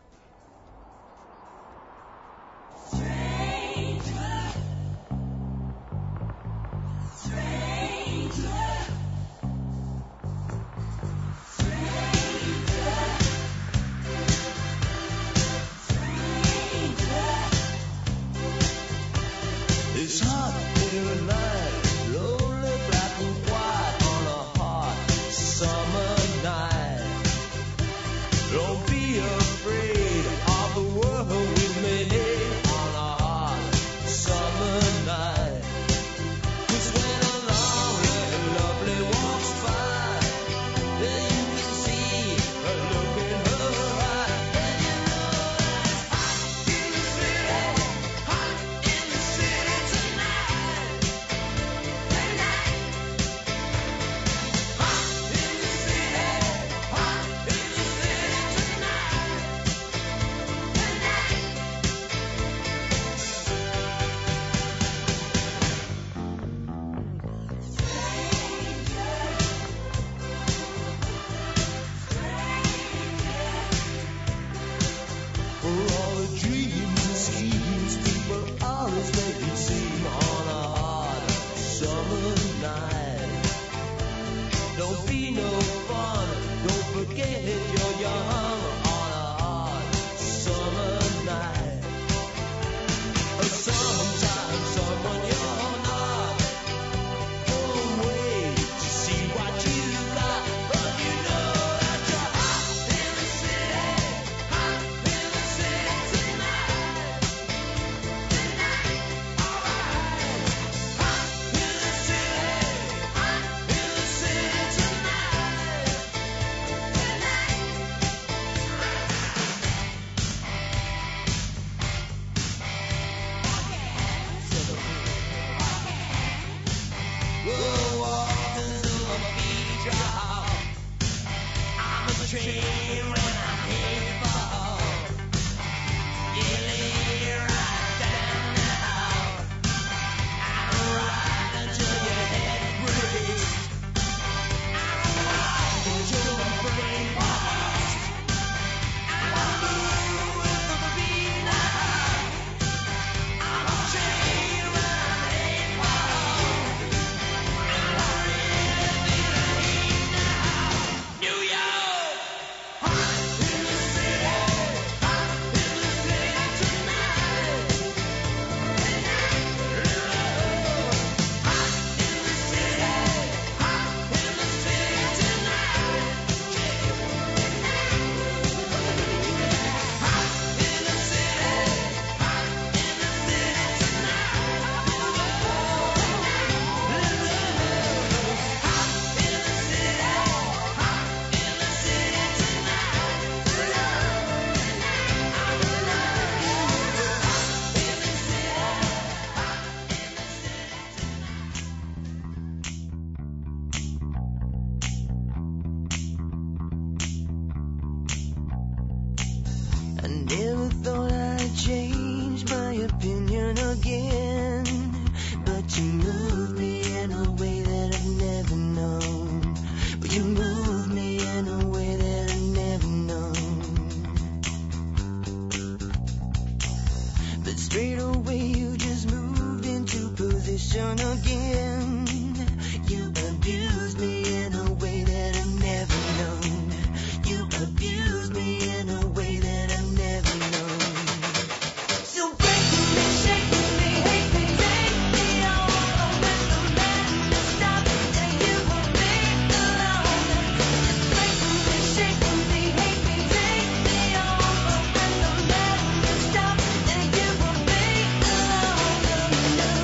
It's hot here at night, lonely black and white on a hot summer night. Don't be afraid. attention again. You abused me in a way that I've never known. You abused me in a way that I've never known. So break me, shake me, hate me, take me all. When the madness stops and you will be alone. Just break me, shake me, hate me, take me all. When the madness stops and you will be alone.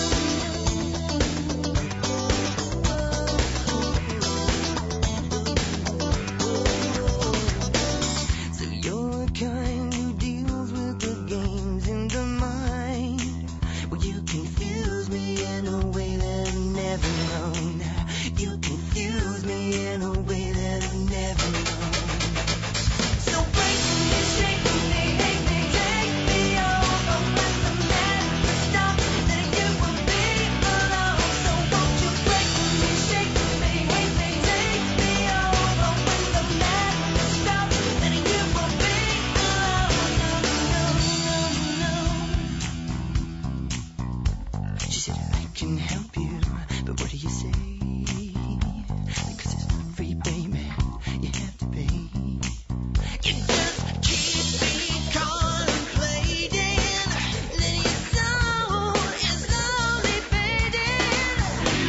So you're the kind who deals with the games in the mind. Well, you confuse me in a way that I've never known. You confuse me in a way that I've never known. So break me, shake me, hate me, take me over. When the madness stops, then you will be alone. So won't you break me, shake me, hate me, take me over. When the madness stops, then you will be alone. No, no, no. She said, I can help you, but what do you say? Because it's free, baby, you have to pay. You just keep me contemplating, then your soul is slowly fading.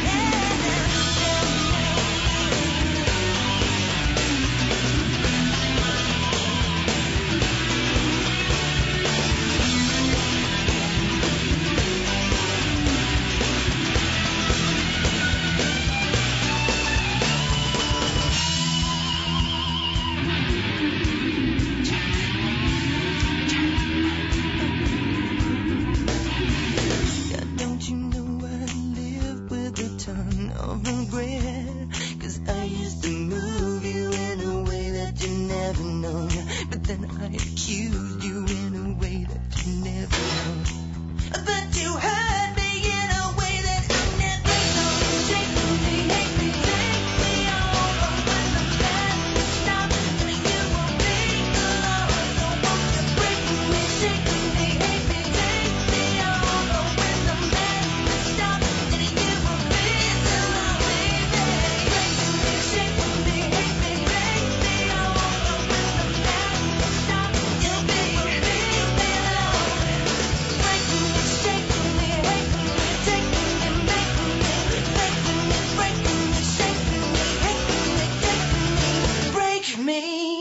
Yeah, don't you know I live with a ton of regret? 'Cause I used to move you in a way that you never known. But then I accused you in a way that you never known. But you hurt me in a way that I never known. Shake me, hate me, take me over. When the madness stops, then you will be alone. So won't you break me, shake me, hate me, take me over. When the madness stops, then you will be alone, baby. Break me, shake me, hate me, take me over. When the madness stops, you'll be, will be alone. Break me, shake me, hate me, take me, make me. Break me, break me, shake me, hate me, take me, break me.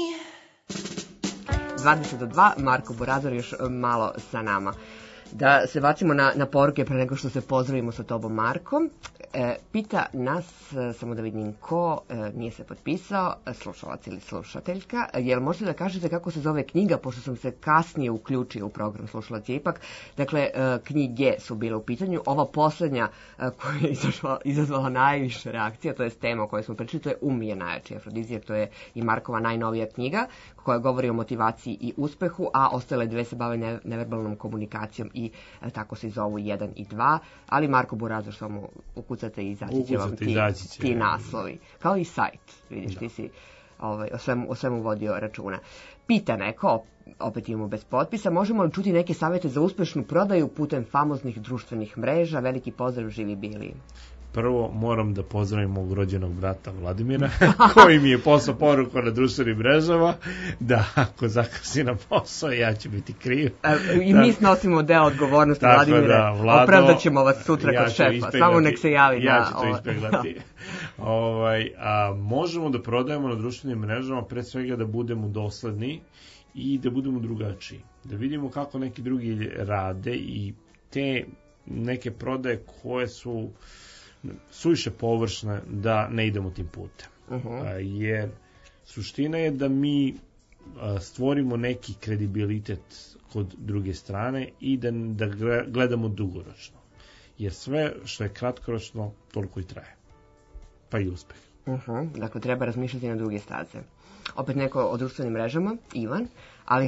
dvadeset do dva, Marko Borazor još malo sa nama. Da se bacimo na, na poruke pre nego što se pozdravimo sa tobom, Marko. E, pita nas, e, samo da vidim ko, e, nije se potpisao, e, slušalac ili slušateljka. E, jel možete da kažete kako se zove knjiga, pošto sam se kasnije uključio u program Slušalac je ipak. Dakle, e, knjige su bile u pitanju. Ova poslednja e, koja je izazvala, izazvala najviše reakcija, to je tema o kojoj smo pričali, to je Um je najjači afrodizijak, to je i Markova najnovija knjiga koja govori o motivaciji i uspehu, a ostale dve se bave ne, neverbalnom komunikacijom i e, tako se zovu jedan i dva, ali Marko Borazor samo ukucate i izaći će vam ti, ti naslovi. Kao i sajt, vidiš, da. Ti si ovaj, o, svemu, o svemu vodio računa. Pita neko, opet imamo bez potpisa, možemo li čuti neke savjete za uspešnu prodaju putem famoznih društvenih mreža? Veliki pozdrav, živi bili. Prvo moram da pozdravim mog rođenog brata Vladimira, koji mi je poslao poruku na društvenim mrežama, da ako zakasi na posao, ja ću biti kriv. E, I mi snosimo deo odgovornosti, Vladimire. Da, Vlado, opravdat ćemo vas sutra ja kod šefa. Samo nek se javi. Ja na, ću to ispeglati. ovaj, a, možemo da prodajemo na društvenim mrežama, pre svega da budemo dosledni i da budemo drugačiji. Da vidimo kako neki drugi rade i te neke prodaje koje su suviše površne, da ne idemo tim putem. Uh-huh. A, jer suština je da mi a, stvorimo neki kredibilitet kod druge strane i da, da gledamo dugoročno. Jer sve što je kratkoročno, toliko i traje. Pa i uspeh. Uh-huh. Dakle, treba razmišljati na druge staze. Opet neko o društvenim mrežama, Ivan, ali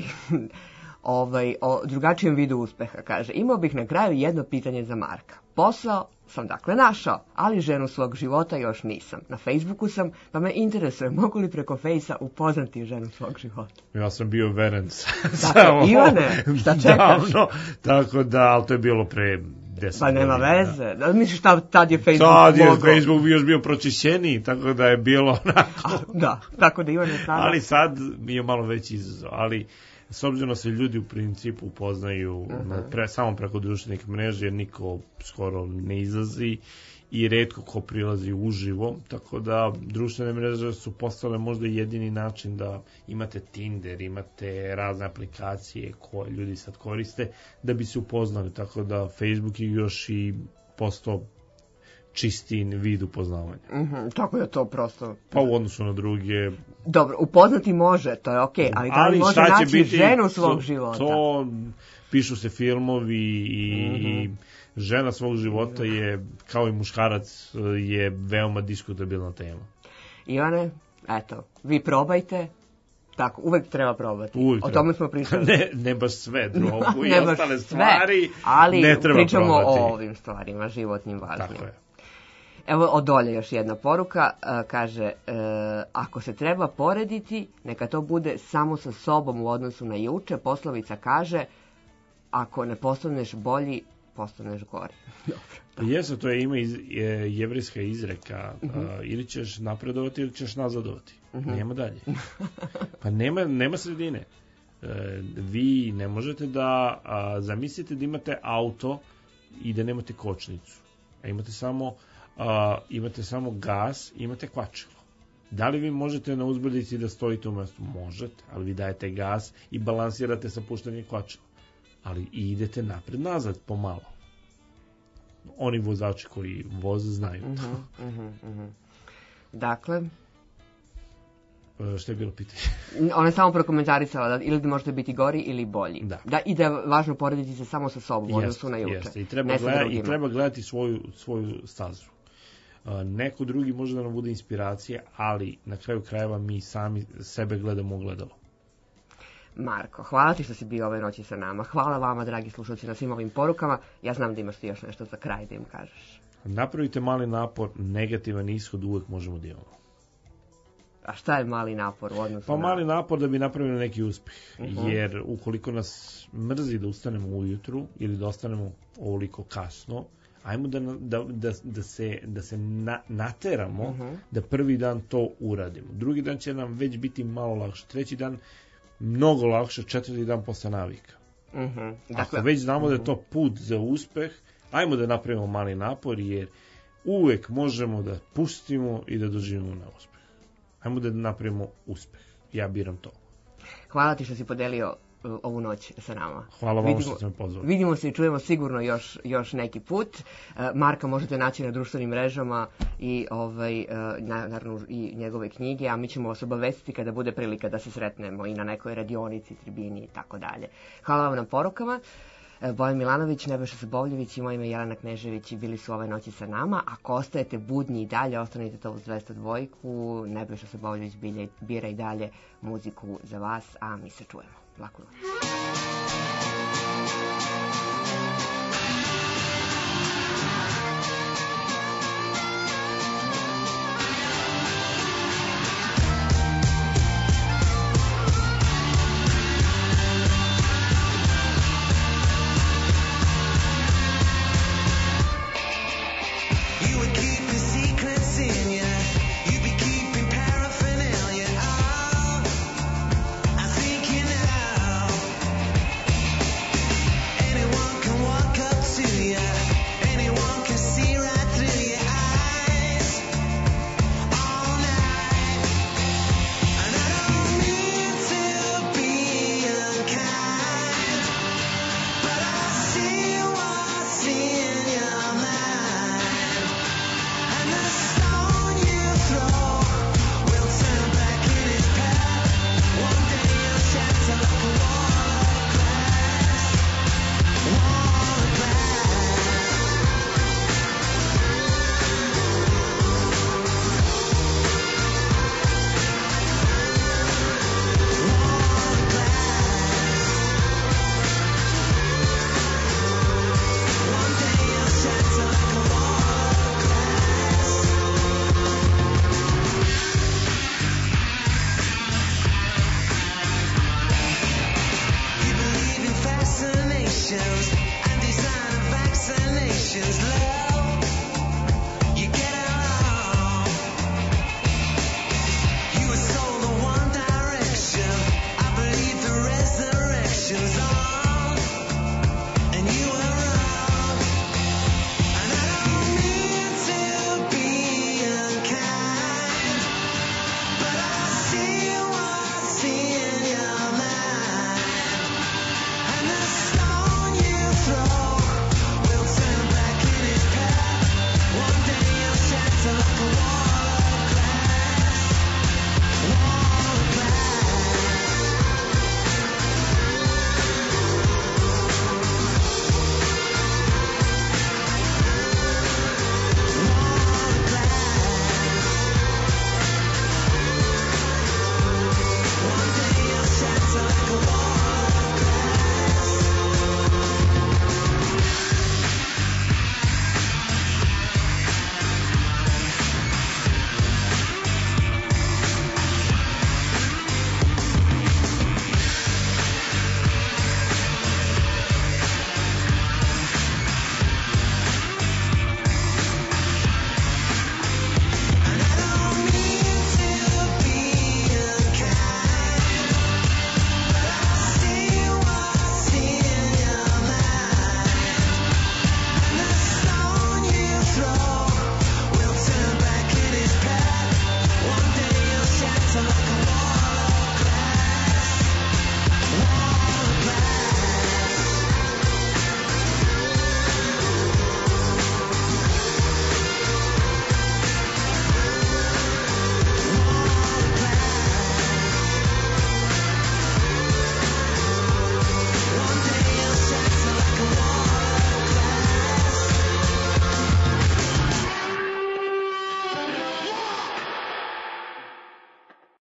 ovaj, o drugačijem vidu uspeha, kaže. Imao bih na kraju jedno pitanje za Marka. Posao sam dakle našao, ali ženu svog života još nisam. Na Facebooku sam, pa me interesuje, mogu li preko Fejsa upoznati ženu svog života? Ja sam bio veren dakle, Ivane, šta čekaš? Davno, tako da, ali to je bilo pre deset Pa nema godina, veze. Da. Misliš, tad, tad je Facebook Tad je mogao. Facebook još bio pročišćeniji, tako da je bilo onako. Da, tako da Ivane sada... Ali sad mi je malo veći izazov. Ali s obzirom da se ljudi u principu upoznaju uh-huh. na pre, samo preko društvenih mreža, jer niko skoro ne izlazi i retko ko prilazi uživo, tako da društvene mreže su postale možda jedini način da imate Tinder, imate razne aplikacije koje ljudi sad koriste da bi se upoznali, tako da Facebook je još i postao čistiji vid upoznavanja. Mm-hmm, tako da to prosto... Pa u odnosu na druge... Dobro, upoznati može, to je okej, okay, ali da li može naći biti, ženu svog to, života? To pišu se filmovi i, mm-hmm. i žena svog života je, kao i muškarac, je veoma diskutabilna tema. Ivane, eto, vi probajte, tako, uvek treba probati. Uvijek o treba. tome smo pričali. ne, ne baš sve, drogu i ne baš ostale sve, stvari, ali ne treba pričamo probati. o ovim stvarima, životnim, važnim. Tako je. Evo od Olje još jedna poruka, uh, kaže, uh, ako se treba porediti, neka to bude samo sa sobom u odnosu na juče. Poslovica kaže, ako ne postaneš bolji, postaneš gori. Dobro. Jesu, to je ima iz, je, jevrijska izreka, Uh-huh. uh, ili ćeš napredovati ili ćeš nazadovati. Uh-huh. Nema dalje. Pa nema, nema sredine. Uh, vi ne možete da uh, zamislite da imate auto i da nemate kočnicu. A imate samo Uh, imate samo gas, imate kvačilo. Da li vi možete na uzbrdici da stojite u mjestu? Možete, ali vi dajete gas i balansirate sa puštanjem kvačila. Ali i idete napred nazad pomalo. Oni vozači koji voze znaju to. Uh-huh, uh-huh, uh-huh. Dakle, uh, što je bilo pitanje? Ona je samo prokomentarisala da ili da možete biti gori ili bolji. Da. Da, i da je važno porediti se samo sa sobom u odnosu na juče. Jeste, i treba, gleda, i treba gledati svoju, svoju stazu. Uh, neko drugi može da nam bude inspiracija, ali na kraju krajeva mi sami sebe gledamo u gledalo. Marko, hvala ti što si bio ove noći sa nama. Hvala vama, dragi slušalci, na svim ovim porukama. Ja znam da imaš ti još nešto za kraj da im kažeš. Napravite mali napor, negativan ishod uvek možemo da imamo. A šta je mali napor u odnosu Pa na... mali napor da bi napravili neki uspeh. Uh-huh. Jer ukoliko nas mrzi da ustanemo ujutru ili da ostanemo ovoliko kasno, ajmo da, da, da, da se, da se na, nateramo uh-huh. da prvi dan to uradimo. Drugi dan će nam već biti malo lakše. Treći dan mnogo lakše, četvrti dan posle navika. Uh-huh. Dakle, ako već znamo uh-huh. da je to put za uspeh, ajmo da napravimo mali napor, jer uvek možemo da pustimo i da doživimo na uspeh. Ajmo da napravimo uspeh. Ja biram to. Hvala ti što si podelio ovu noć sa nama. Hvala vam vidimo, što ste me pozvali. Vidimo se i čujemo sigurno još, još neki put. Marka možete naći na društvenim mrežama i, ovaj, naravno, i njegove knjige, a mi ćemo vas obavestiti kada bude prilika da se sretnemo i na nekoj radionici, tribini i tako dalje. Hvala vam na porukama. Bojan Milanović, Nebojša Sobovljević i moje ime Jelena Knežević bili su ove noći sa nama. Ako ostajete budni i dalje, ostanite to uz dvesta dva. Nebojša Sobovljević bira i dalje muziku za vas, a mi se čujemo. Laku noć.